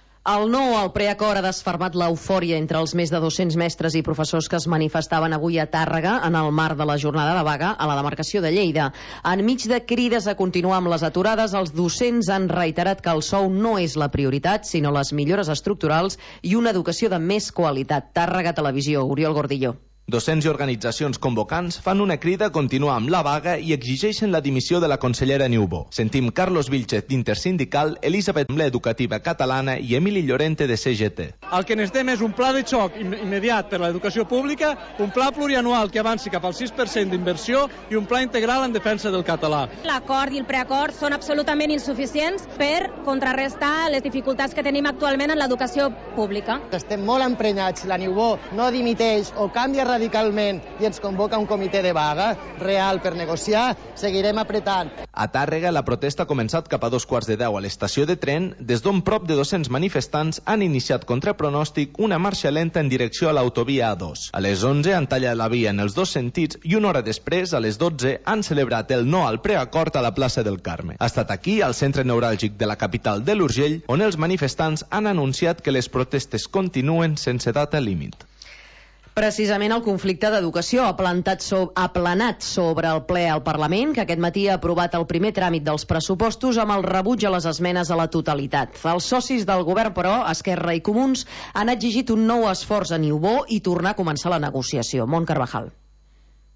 El no al preacord ha desfermat l'eufòria entre els més de dos-cents mestres i professors que es manifestaven avui a Tàrrega en el marc de la jornada de vaga a la demarcació de Lleida. Enmig de crides a continuar amb les aturades, els docents han reiterat que el sou no és la prioritat, sinó les millores estructurals i una educació de més qualitat. Tàrrega Televisió, Oriol Gordillo. Docents i organitzacions convocants fan una crida a continuar amb la vaga i exigeixen la dimissió de la consellera Niubó. Sentim Carlos Vilchez d'Intersindical, Elisabet Mble Educativa Catalana i Emili Llorente de C G T. El que necessitem és un pla de xoc immediat per a l'educació pública, un pla plurianual que avanci cap al sis per cent d'inversió i un pla integral en defensa del català. L'acord i el preacord són absolutament insuficients per contrarrestar les dificultats que tenim actualment en l'educació pública. Estem molt emprenyats, la Niubó no dimiteix o canvia radicalment i ens convoca un comitè de vaga real per negociar, seguirem apretant. A Tàrrega, la protesta ha començat cap a dos quarts de deu a l'estació de tren, des d'on prop de dos-cents manifestants han iniciat contra pronòstic una marxa lenta en direcció a l'autovia A dos. A les onze han tallat la via en els dos sentits i una hora després, a les dotze, han celebrat el no al preacord a la plaça del Carme. Ha estat aquí, al centre neuràlgic de la capital de l'Urgell, on els manifestants han anunciat que les protestes continuen sense data límit. Precisament el conflicte d'educació ha, plantat so ha planat sobre el ple al Parlament, que aquest matí ha aprovat el primer tràmit dels pressupostos amb el rebuig a les esmenes a la totalitat. Els socis del govern, però, Esquerra i Comuns, han exigit un nou esforç a Niubó i tornar a començar la negociació. Mont Carvajal.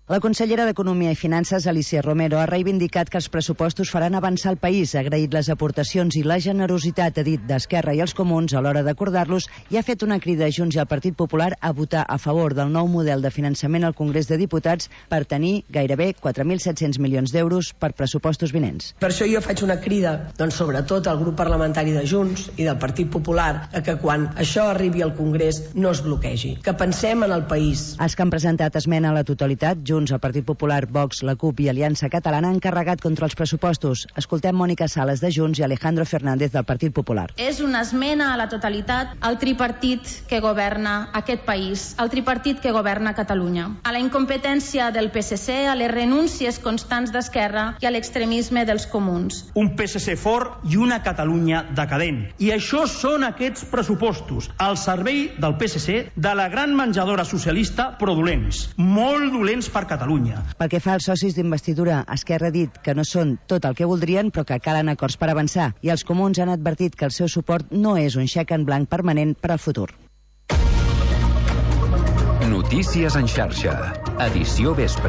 La consellera d'Economia i Finances, Alícia Romero, ha reivindicat que els pressupostos faran avançar el país, ha agraït les aportacions i la generositat, ha dit, d'Esquerra i els Comuns a l'hora d'acordar-los i ha fet una crida a Junts i al Partit Popular a votar a favor del nou model de finançament al Congrés de Diputats per tenir gairebé quatre mil set-cents milions d'euros per pressupostos vinents. Per això jo faig una crida, doncs, sobretot al grup parlamentari de Junts i del Partit Popular, a que quan això arribi al Congrés no es bloquegi, que pensem en el país. Els que han presentat esmena a la totalitat, Junts, el Partit Popular, Vox, la CUP i Aliança Catalana, han carregat contra els pressupostos. Escoltem Mònica Sales de Junts i Alejandro Fernández del Partit Popular. És una esmena a la totalitat al tripartit que governa aquest país, al tripartit que governa Catalunya, a la incompetència del P S C, a les renúncies constants d'Esquerra i a l'extremisme dels comuns. Un P S C fort i una Catalunya decadent. I això són aquests pressupostos, al servei del P S C, de la gran menjadora socialista, però dolents, molt dolents per Catalunya. Pel que fa als socis d'investidura, Esquerra ha dit que no són tot el que voldrien, però que calen acords per avançar, i els Comuns han advertit que el seu suport no és un xec en blanc permanent per al futur. Notícies en xarxa, edició vespre.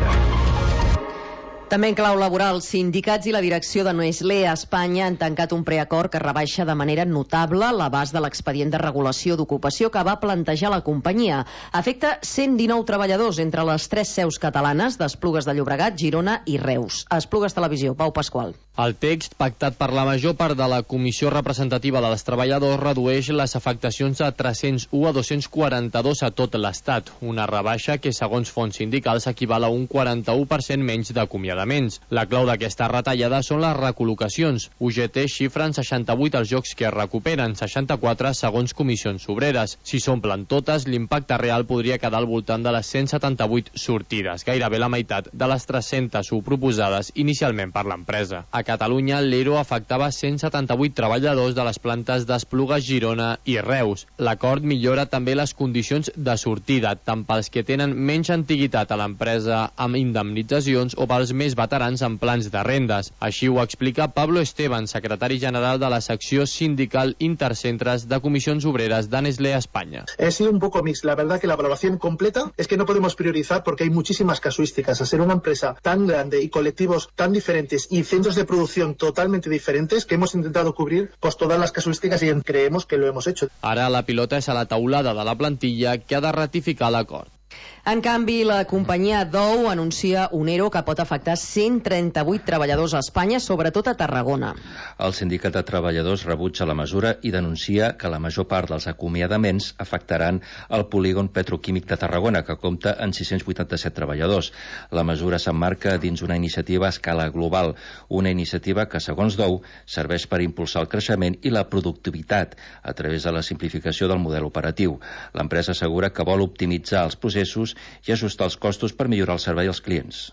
També en clau laboral, sindicats i la direcció de Nestlé a Espanya han tancat un preacord que rebaixa de manera notable l'abast de l'expedient de regulació d'ocupació que va plantejar la companyia. Afecta cent dinou treballadors entre les tres seus catalanes d'Esplugues de Llobregat, Girona i Reus. Esplugues Televisió, Pau Pasqual. El text, pactat per la major part de la Comissió Representativa dels Treballadors, redueix les afectacions a tres-cents u a dos-cents quaranta-dos a tot l'Estat, una rebaixa que, segons fonts sindicals, equival a un quaranta-u per cent menys d'acomiadaments. La clau d'aquesta retallada són les recol·locacions. U G T xifra en seixanta-vuit els llocs que es recuperen, seixanta-quatre segons comissions obreres. Si s'omplen totes, l'impacte real podria quedar al voltant de les cent setanta-vuit sortides, gairebé la meitat de les tres-centes u proposades inicialment per l'empresa. A Catalunya, l'ERO afectava cent setanta-vuit treballadors de les plantes d'Esplugues, Girona i Reus. L'acord millora també les condicions de sortida, tant pels que tenen menys antiguitat a l'empresa amb indemnitzacions o pels més veterans en plans de rendes. Així ho explica Pablo Esteban, secretari general de la secció sindical Intercentres de Comissions Obreres de Nestlé a España. Ha sido un poco mix. La verdad que la valoración completa es que no podemos priorizar porque hay muchísimas casuísticas. A ser una empresa tan grande y colectivos tan diferentes y centros de producción totalmente diferentes que hemos intentado cubrir pues todas las casuísticas y creemos que lo hemos hecho. Ara la pilota és a la taulada de la plantilla que ha de ratificar l'acord. En canvi, la companyia Dou anuncia un ERO que pot afectar cent trenta-vuit treballadors a Espanya, sobretot a Tarragona. El sindicat de treballadors rebutja la mesura i denuncia que la major part dels acomiadaments afectaran el polígon petroquímic de Tarragona, que compta amb sis-cents vuitanta-set treballadors. La mesura s'emmarca dins una iniciativa a escala global, una iniciativa que, segons Dou, serveix per impulsar el creixement i la productivitat a través de la simplificació del model operatiu. L'empresa assegura que vol optimitzar els processos i ajustar els costos per millorar el servei als clients.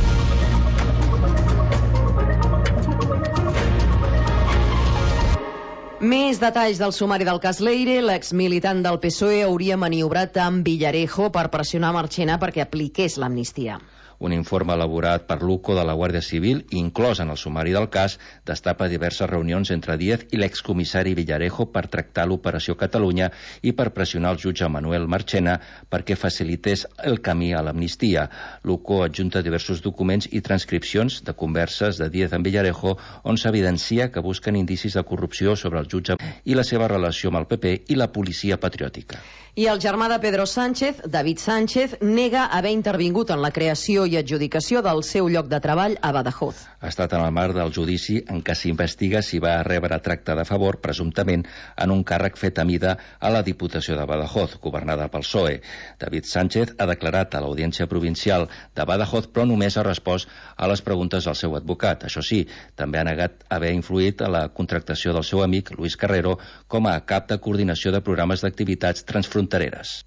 Més detalls del sumari del cas Leire. L'exmilitant del P S O E hauria maniobrat amb Villarejo per pressionar Marchena perquè apliqués l'amnistia. Un informe elaborat per l'U C O de la Guàrdia Civil, inclòs en el sumari del cas, destapa diverses reunions entre Díez i l'excomissari Villarejo per tractar l'Operació Catalunya i per pressionar el jutge Manuel Marchena perquè facilités el camí a l'amnistia. L'U C O adjunta diversos documents i transcripcions de converses de Díez amb Villarejo on s'evidencia que busquen indicis de corrupció sobre el jutge i la seva relació amb el P P i la policia patriòtica. I el germà de Pedro Sánchez, David Sánchez, nega haver intervingut en la creació i adjudicació del seu lloc de treball a Badajoz. Ha estat en el marc del judici en què s'investiga si va rebre tracte de favor, presumptament, en un càrrec fet a mida a la Diputació de Badajoz, governada pel P S O E. David Sánchez ha declarat a l'Audiència Provincial de Badajoz, però només ha respost a les preguntes del seu advocat. Això sí, també ha negat haver influït a la contractació del seu amic, Luis Carrero, com a cap de coordinació de programes d'activitats transfrontereres.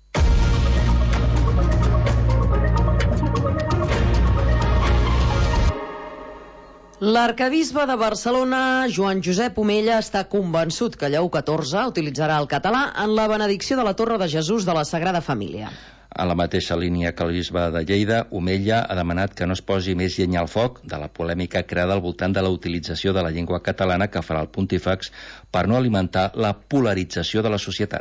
L'arquebisbe de Barcelona, Joan Josep Omella, està convençut que Lleó catorze utilitzarà el català en la benedicció de la Torre de Jesús de la Sagrada Família. En la mateixa línia que el bisbe de Lleida, Omella ha demanat que no es posi més llenya al foc de la polèmica creada al voltant de la utilització de la llengua catalana que farà el pontífex per no alimentar la polarització de la societat.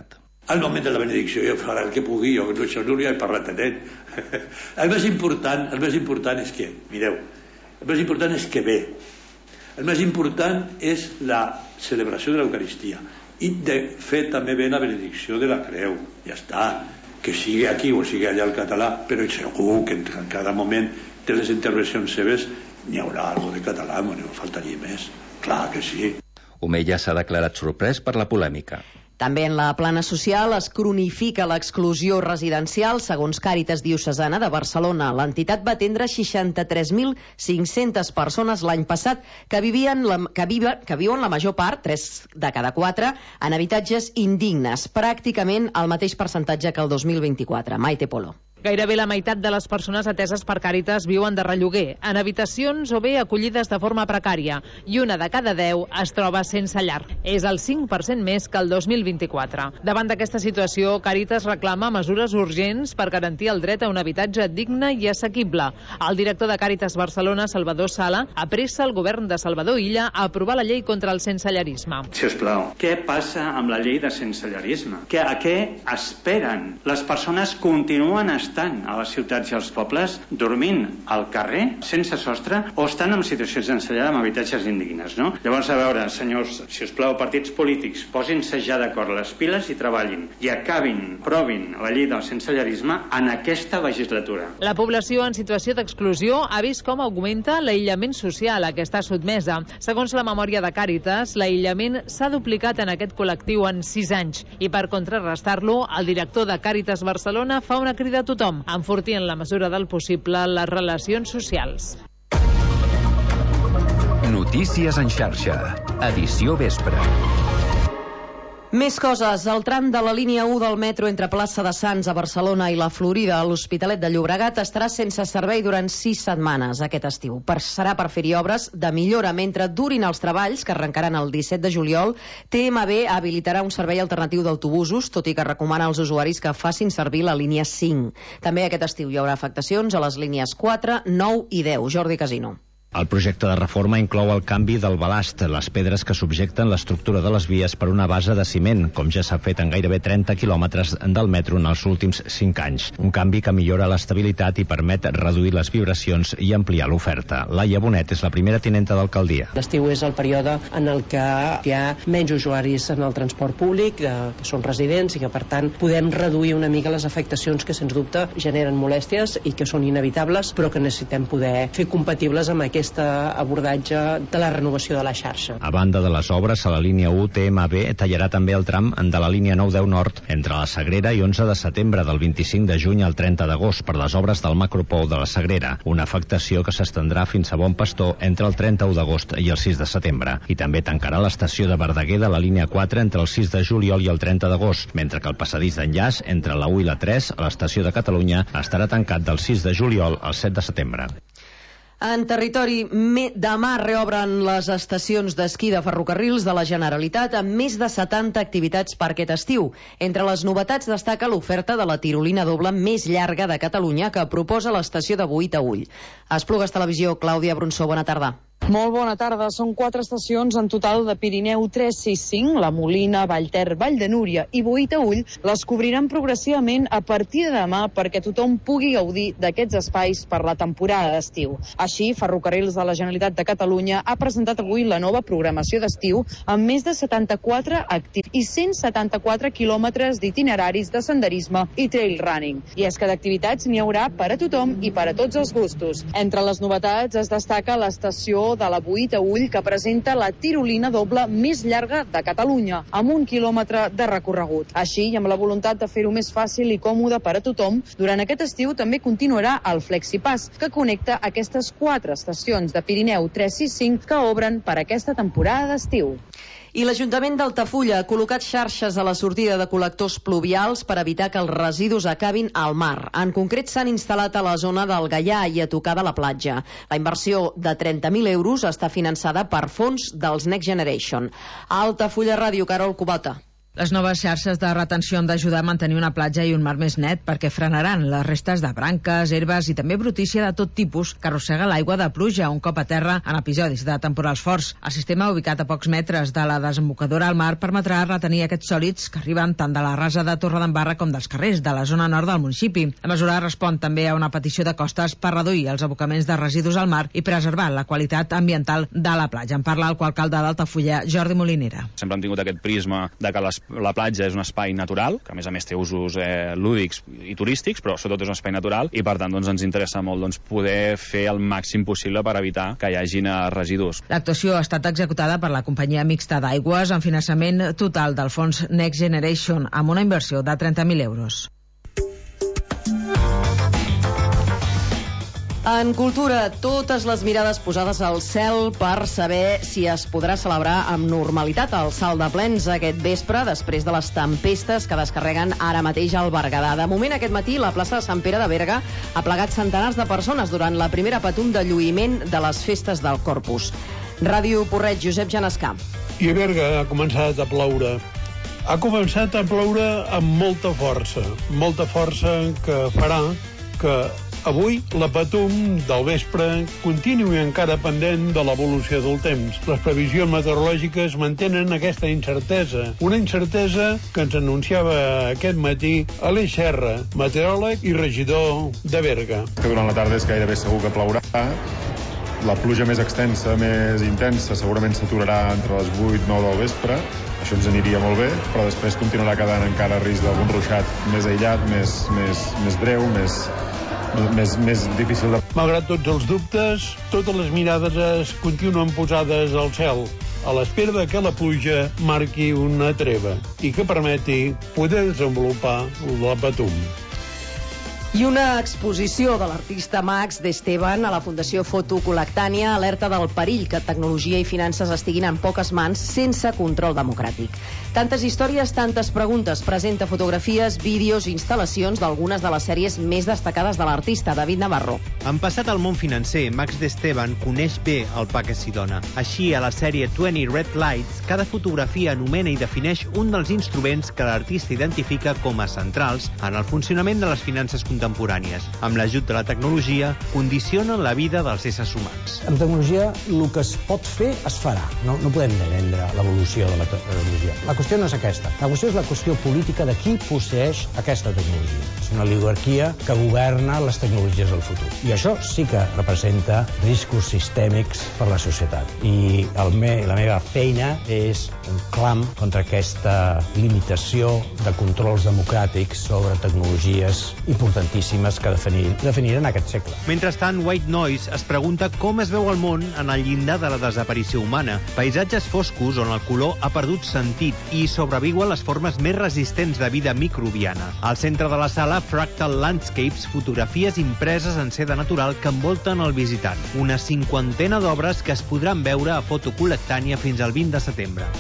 al moment de la benedicció jo faré el que pugui, jo no, això no li he parlat a net. El més important, el més important és que, mireu, el més important és que ve. El més important és la celebració de l'Eucaristia i de fer també bé la benedicció de la creu. Ja està, que sigui aquí o sigui allà el català, però segur que en cada moment de les intervencions seves n'hi haurà alguna de català, no faltaria més. Clar que sí. Omeya s'ha declarat sorprès per la polèmica. També en la plana social es cronifica l'exclusió residencial. Segons Càritas Diocesana de Barcelona, l'entitat va atendre seixanta-tres mil cinc-centes persones l'any passat que, vivien la, que, viva, que viuen la major part, tres de cada quatre, en habitatges indignes, pràcticament el mateix percentatge que el dos mil vint-i-quatre. Maite Polo. Gairebé la meitat de les persones ateses per Càritas viuen de relloguer, en habitacions o bé acollides de forma precària, i una de cada deu es troba sense llar. És el cinc per cent més que el dos mil vint-i-quatre. Davant d'aquesta situació, Càritas reclama mesures urgents per garantir el dret a un habitatge digne i assequible. El director de Càritas Barcelona, Salvador Sala, apressa el govern de Salvador Illa a aprovar la llei contra el sensellarisme. Si us plau, què passa amb la llei de sensellarisme? Que, a què esperen? Les persones continuen estant estan a les ciutats i als pobles dormint al carrer, sense sostre, o estan en situacions d'ensenyada amb habitatges indignes, no? Llavors, a veure, senyors, si us plau, partits polítics, posin-se ja d'acord les piles i treballin, i acabin, provin la llei del sensellarisme en aquesta legislatura. La població en situació d'exclusió ha vist com augmenta l'aïllament social a què està sotmesa. Segons la memòria de Càritas, l'aïllament s'ha duplicat en aquest col·lectiu en sis anys, i per contrarrestar-lo, el director de Càritas Barcelona fa una crida a tothom, enfortir en la mesura del possible les relacions socials. Notícies en xarxa, edició vespre. Més coses. El tram de la línia u del metro entre Plaça de Sants a Barcelona i la Florida a l'Hospitalet de Llobregat estarà sense servei durant sis setmanes aquest estiu. Per, serà per fer-hi obres de millora. Mentre durin els treballs, que arrencaran el disset de juliol, T M B habilitarà un servei alternatiu d'autobusos, tot i que recomana als usuaris que facin servir la línia cinc. També aquest estiu hi haurà afectacions a les línies quatre, nou i deu. Jordi Casino. El projecte de reforma inclou el canvi del balast, les pedres que subjecten l'estructura de les vies per una base de ciment, com ja s'ha fet en gairebé trenta quilòmetres del metro en els últims cinc anys. Un canvi que millora l'estabilitat i permet reduir les vibracions i ampliar l'oferta. Laia Bonet és la primera tinenta d'alcaldia. L'estiu és el període en el que hi ha menys usuaris en el transport públic, que són residents i que per tant podem reduir una mica les afectacions que sens dubte generen molèsties i que són inevitables, però que necessitem poder fer compatibles amb aquest aquest abordatge de la renovació de la xarxa. A banda de les obres, a la línia u, T M B tallarà també el tram de la línia nou deu Nord entre la Sagrera i onze de setembre, del vint-i-cinc de juny al trenta d'agost, per les obres del macropou de la Sagrera, una afectació que s'estendrà fins a Bon Pastor entre el trenta-u d'agost i el sis de setembre. I també tancarà l'estació de Verdaguer de la línia quatre entre el sis de juliol i el trenta d'agost, mentre que el passadís d'enllaç entre la u i la tres a l'estació de Catalunya estarà tancat del sis de juliol al set de setembre. En territori, demà reobren les estacions d'esquí de ferrocarrils de la Generalitat amb més de setanta activitats per aquest estiu. Entre les novetats destaca l'oferta de la tirolina doble més llarga de Catalunya que proposa l'estació de Boí a Ull. A Esplugues Televisió, Clàudia Bronsó, bona tarda. Molt bona tarda. Són quatre estacions en total de Pirineu tres sis cinc, la Molina, Vallter, Vall de Núria i Boí a Ull. Les cobriran progressivament a partir de demà perquè tothom pugui gaudir d'aquests espais per la temporada d'estiu. Així, Ferrocarrils de la Generalitat de Catalunya ha presentat avui la nova programació d'estiu amb més de setanta-quatre activitats i cent setanta-quatre quilòmetres d'itineraris de senderisme i trail running. I és que d'activitats n'hi haurà per a tothom i per a tots els gustos. Entre les novetats es destaca l'estació de la Boí a Ull, que presenta la tirolina doble més llarga de Catalunya, amb un quilòmetre de recorregut. Així, i amb la voluntat de fer-ho més fàcil i còmode per a tothom, durant aquest estiu també continuarà el FlexiPass, que connecta aquestes quatre estacions de Pirineu tres sis cinc que obren per aquesta temporada d'estiu. I l'Ajuntament d'Altafulla ha col·locat xarxes a la sortida de col·lectors pluvials per evitar que els residus acabin al mar. En concret, s'han instal·lat a la zona del Gaià i a tocar de la platja. La inversió de trenta mil euros està finançada per fons dels Next Generation. A Altafulla Ràdio, Carol Cubota. Les noves xarxes de retenció han d'ajudar a mantenir una platja i un mar més net perquè frenaran les restes de branques, herbes i també brutícia de tot tipus que arrossega l'aigua de pluja un cop a terra en episodis de temporals forts. El sistema, ubicat a pocs metres de la desembocadura al mar, permetrà retenir aquests sòlids que arriben tant de la rasa de Torredembarra com dels carrers de la zona nord del municipi. La mesura respon també a una petició de Costes per reduir els abocaments de residus al mar i preservar la qualitat ambiental de la platja. En parla el coalcalde d'Altafulla, Jordi Molinera. Sempre hem tingut aquest prisma de que les la platja és un espai natural, que a més a més té usos eh, lúdics i turístics, però sobretot és un espai natural i per tant doncs, ens interessa molt doncs, poder fer el màxim possible per evitar que hi hagin residus. L'actuació ha estat executada per la companyia mixta d'aigües amb finançament total del fons Next Generation amb una inversió de trenta mil euros. En cultura, totes les mirades posades al cel per saber si es podrà celebrar amb normalitat el salt de plens aquest vespre després de les tempestes que descarreguen ara mateix al Berguedà. De moment, aquest matí, la plaça de Sant Pere de Berga ha plegat centenars de persones durant la primera patum de lluïment de les festes del Corpus. Ràdio Porreig, Josep Genescà. I a Berga ha començat a ploure. Ha començat a ploure amb molta força, molta força que farà que avui la patum del vespre continui encara pendent de l'evolució del temps. Les previsions meteorològiques mantenen aquesta incertesa, una incertesa que ens anunciava aquest matí Aleix Serra, meteoròleg i regidor de Berga. Que durant la tarda és gairebé segur que plourà. La pluja més extensa, més intensa, segurament s'aturarà entre les vuit i nou del vespre. Això ens aniria molt bé, però després continuarà quedant encara risc d'algun ruixat més aïllat, més, més, més breu, més, més, més difícil de... Malgrat tots els dubtes, totes les mirades es continuen posades al cel, a l'espera de que la pluja marqui una treva i que permeti poder desenvolupar la patum. I una exposició de l'artista Max d'Esteban a la Fundació Foto Col·lectània alerta del perill que tecnologia i finances estiguin en poques mans sense control democràtic. Tantes històries, tantes preguntes. Presenta fotografies, vídeos i instal·lacions d'algunes de les sèries més destacades de l'artista, David Navarro. En passat al món financer, Max d'Esteban coneix bé el pa que s'hi dona. Així, a la sèrie vint Red Lights, cada fotografia anomena i defineix un dels instruments que l'artista identifica com a centrals en el funcionament de les finances contemporànies. Amb l'ajut de la tecnologia, condicionen la vida dels éssers humans. Amb tecnologia, el que es pot fer es farà. No, no podem vendre l'evolució de la tecnologia. La qüestió no és aquesta. La qüestió és la qüestió política de qui posseix aquesta tecnologia. És una oligarquia que governa les tecnologies del futur. I això sí que representa riscos sistèmics per la societat. I el me, la meva feina és un clam contra aquesta limitació de controls democràtics sobre tecnologies importantíssimes que definir, definiran aquest segle. Mentrestant, White Noise es pregunta com es veu el món en el llindar de la desaparició humana. Paisatges foscos on el color ha perdut sentit i sobreviuen les formes més resistents de vida microbiana. Al centre de la sala, Fractal Landscapes, fotografies impreses en seda natural que envolten el visitant. Una cinquantena d'obres que es podran veure a Foto Col·lectània fins al vint de setembre.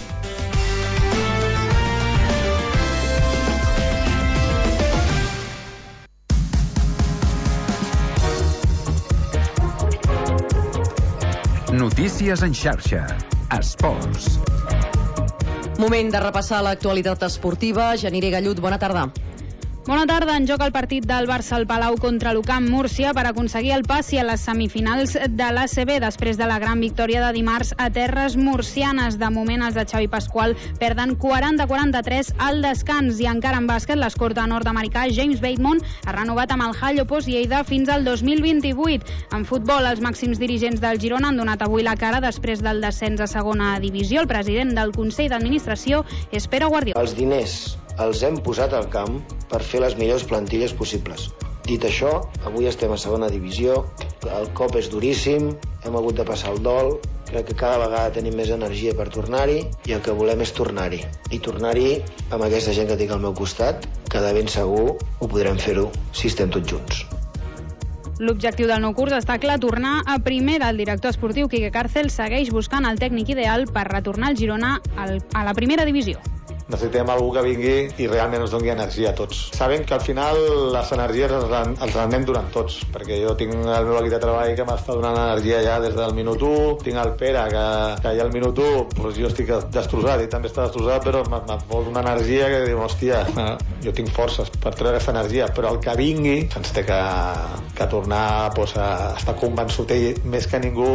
Notícies en xarxa. Esports. Moment de repassar l'actualitat esportiva. Genire Gallut, bona tarda. Bona tarda. En joc el partit del Barça al Palau contra l'U C A M Múrcia per aconseguir el passi a les semifinals de l'A C B després de la gran victòria de dimarts a terres murcianes. De moment, els de Xavi Pasqual perden quaranta a quaranta-tres al descans. I encara en bàsquet, l'escorta nord-americà James Bateman ha renovat amb el Halle Post Lleida fins al dos mil vint-i-vuit. En futbol, els màxims dirigents del Girona han donat avui la cara després del descens a segona divisió. El president del Consell d'Administració és Pere Guardiola. Els diners els hem posat al camp per fer les millors plantilles possibles. Dit això, avui estem a segona divisió, el cop és duríssim, hem hagut de passar el dol, crec que cada vegada tenim més energia per tornar-hi i el que volem és tornar-hi. I tornar-hi amb aquesta gent que tinc al meu costat, que de ben segur ho podrem fer-ho si estem tots junts. L'objectiu del nou curs està clar, tornar a primera. El director esportiu Quique Cárcel segueix buscant el tècnic ideal per retornar el Girona a la primera divisió. necessitem algú que vingui i realment ens doni energia a tots. Sabem que al final les energies ens les anem durant tots, perquè jo tinc el meu equip de treball que m'està donant energia ja des del minut u, tinc el Pere que, que ja al minut u doncs jo estic destrossat i també està destrossat, però m'ha fot una energia que diu, hòstia, jo tinc forces per treure aquesta energia, però el que vingui ens té que, que tornar doncs, a estar convençut ell més que ningú.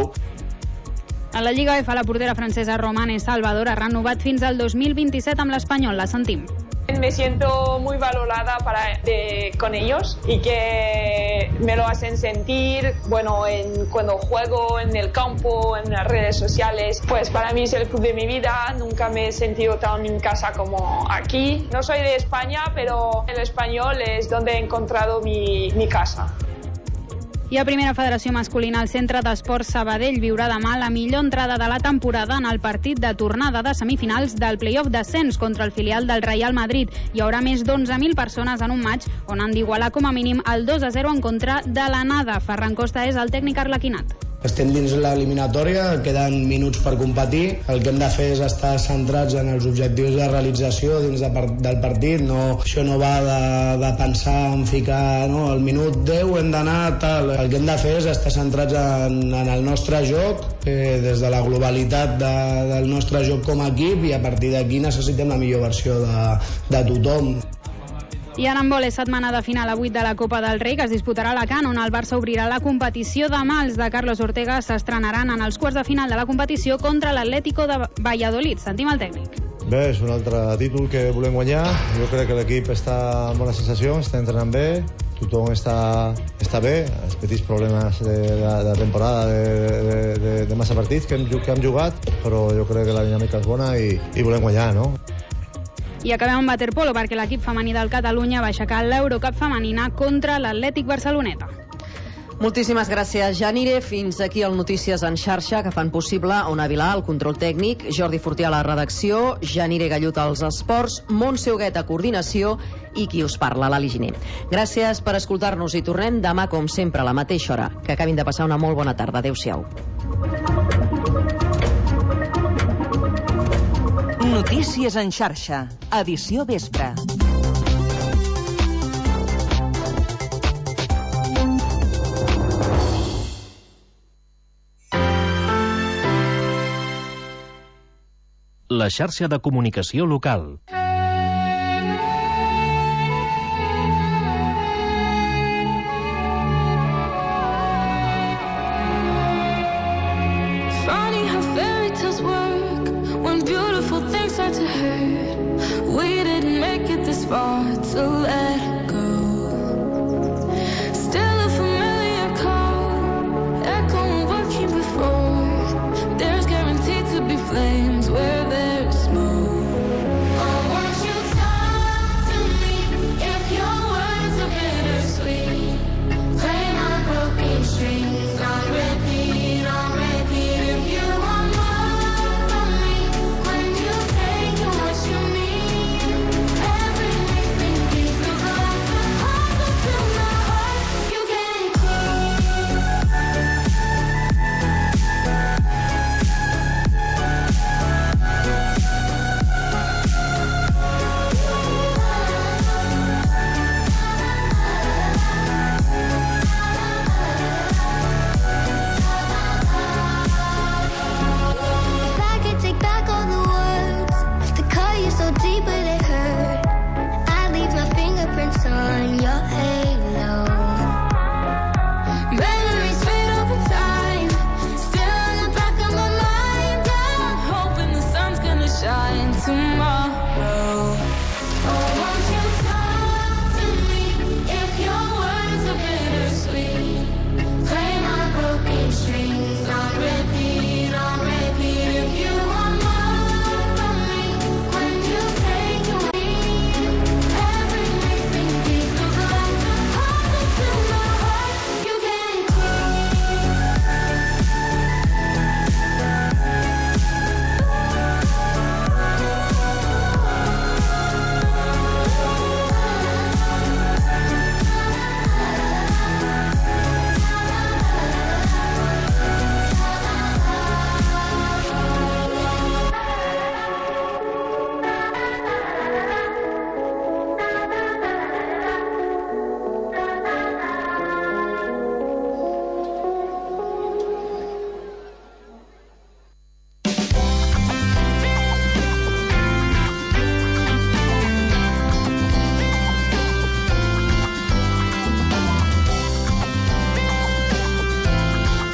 A la Lliga F, la portera francesa Romane Salvador ha renovat fins al dos mil vint-i-set amb l'Espanyol. La sentim. Me siento muy valorada para, de, con ellos y que me lo hacen sentir, bueno, en, cuando juego en el campo, en las redes sociales, pues para mí es el club de mi vida, nunca me he sentido tan en casa como aquí. No soy de España, pero el Español es donde he encontrado mi, mi casa. I a Primera Federació Masculina, el Centre d'Esports Sabadell viurà demà la millor entrada de la temporada en el partit de tornada de semifinals del play-off d'ascens contra el filial del Real Madrid. Hi haurà més d'onze mil persones en un maig on han d'igualar com a mínim el dos a zero en contra de l'Anada. Ferran Costa és el tècnic arlequinat. Estem dins l'eliminatòria, queden minuts per competir. El que hem de fer és estar centrats en els objectius de realització dins de par del partit. No, això no va de, de pensar en ficar no, el minut deu hem d'anar tal. El que hem de fer és estar centrats en, en el nostre joc, eh, des de la globalitat de, del nostre joc com a equip, i a partir d'aquí necessitem la millor versió de, de tothom. I en handbol és setmana de final a vuit de la Copa del Rei, que es disputarà a Alacant, on el Barça obrirà la competició demà. Els de Carlos Ortega s'estrenaran en els quarts de final de la competició contra l'Atlético de Valladolid. Sentim el tècnic. Bé, és un altre títol que volem guanyar. Jo crec que l'equip està amb bona sensació, està entrenant bé, tothom està, està bé. Els petits problemes de, de, de temporada, de, de, de, de massa partits que hem, que hem jugat, però jo crec que la dinàmica és bona i, i volem guanyar, no? I acabem amb waterpolo, perquè l'equip femení del Catalunya va aixecar l'Eurocup femenina contra l'Atlètic Barceloneta. Moltíssimes gràcies, Janire. Fins aquí el Notícies en xarxa, que fan possible Ona Vilà, el control tècnic, Jordi Fortià a la redacció, Janire Gallut als esports, Montse Huguet a coordinació i qui us parla, l'Ali Giner. Gràcies per escoltar-nos i tornem demà, com sempre, a la mateixa hora. Que acabin de passar una molt bona tarda. Adéu-siau. Notícies en xarxa, edició vespre. La xarxa de comunicació local. We didn't make it this far to let go. Still a familiar call, echoing what came before. There's guaranteed to be flames where there's smoke. Oh, won't you talk to me if your words are bittersweet? Play my broken strings on repeat, on repeat. If you want more from me, when you take what you need. Every missing piece of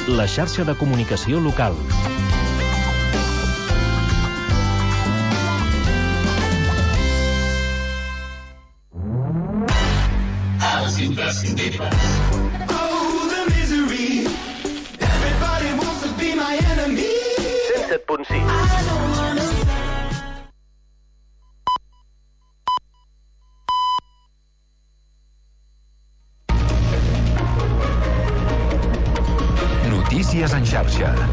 La xarxa de comunicació local. Els imprescindibles. cent set punt sis. Notícies en xarxa.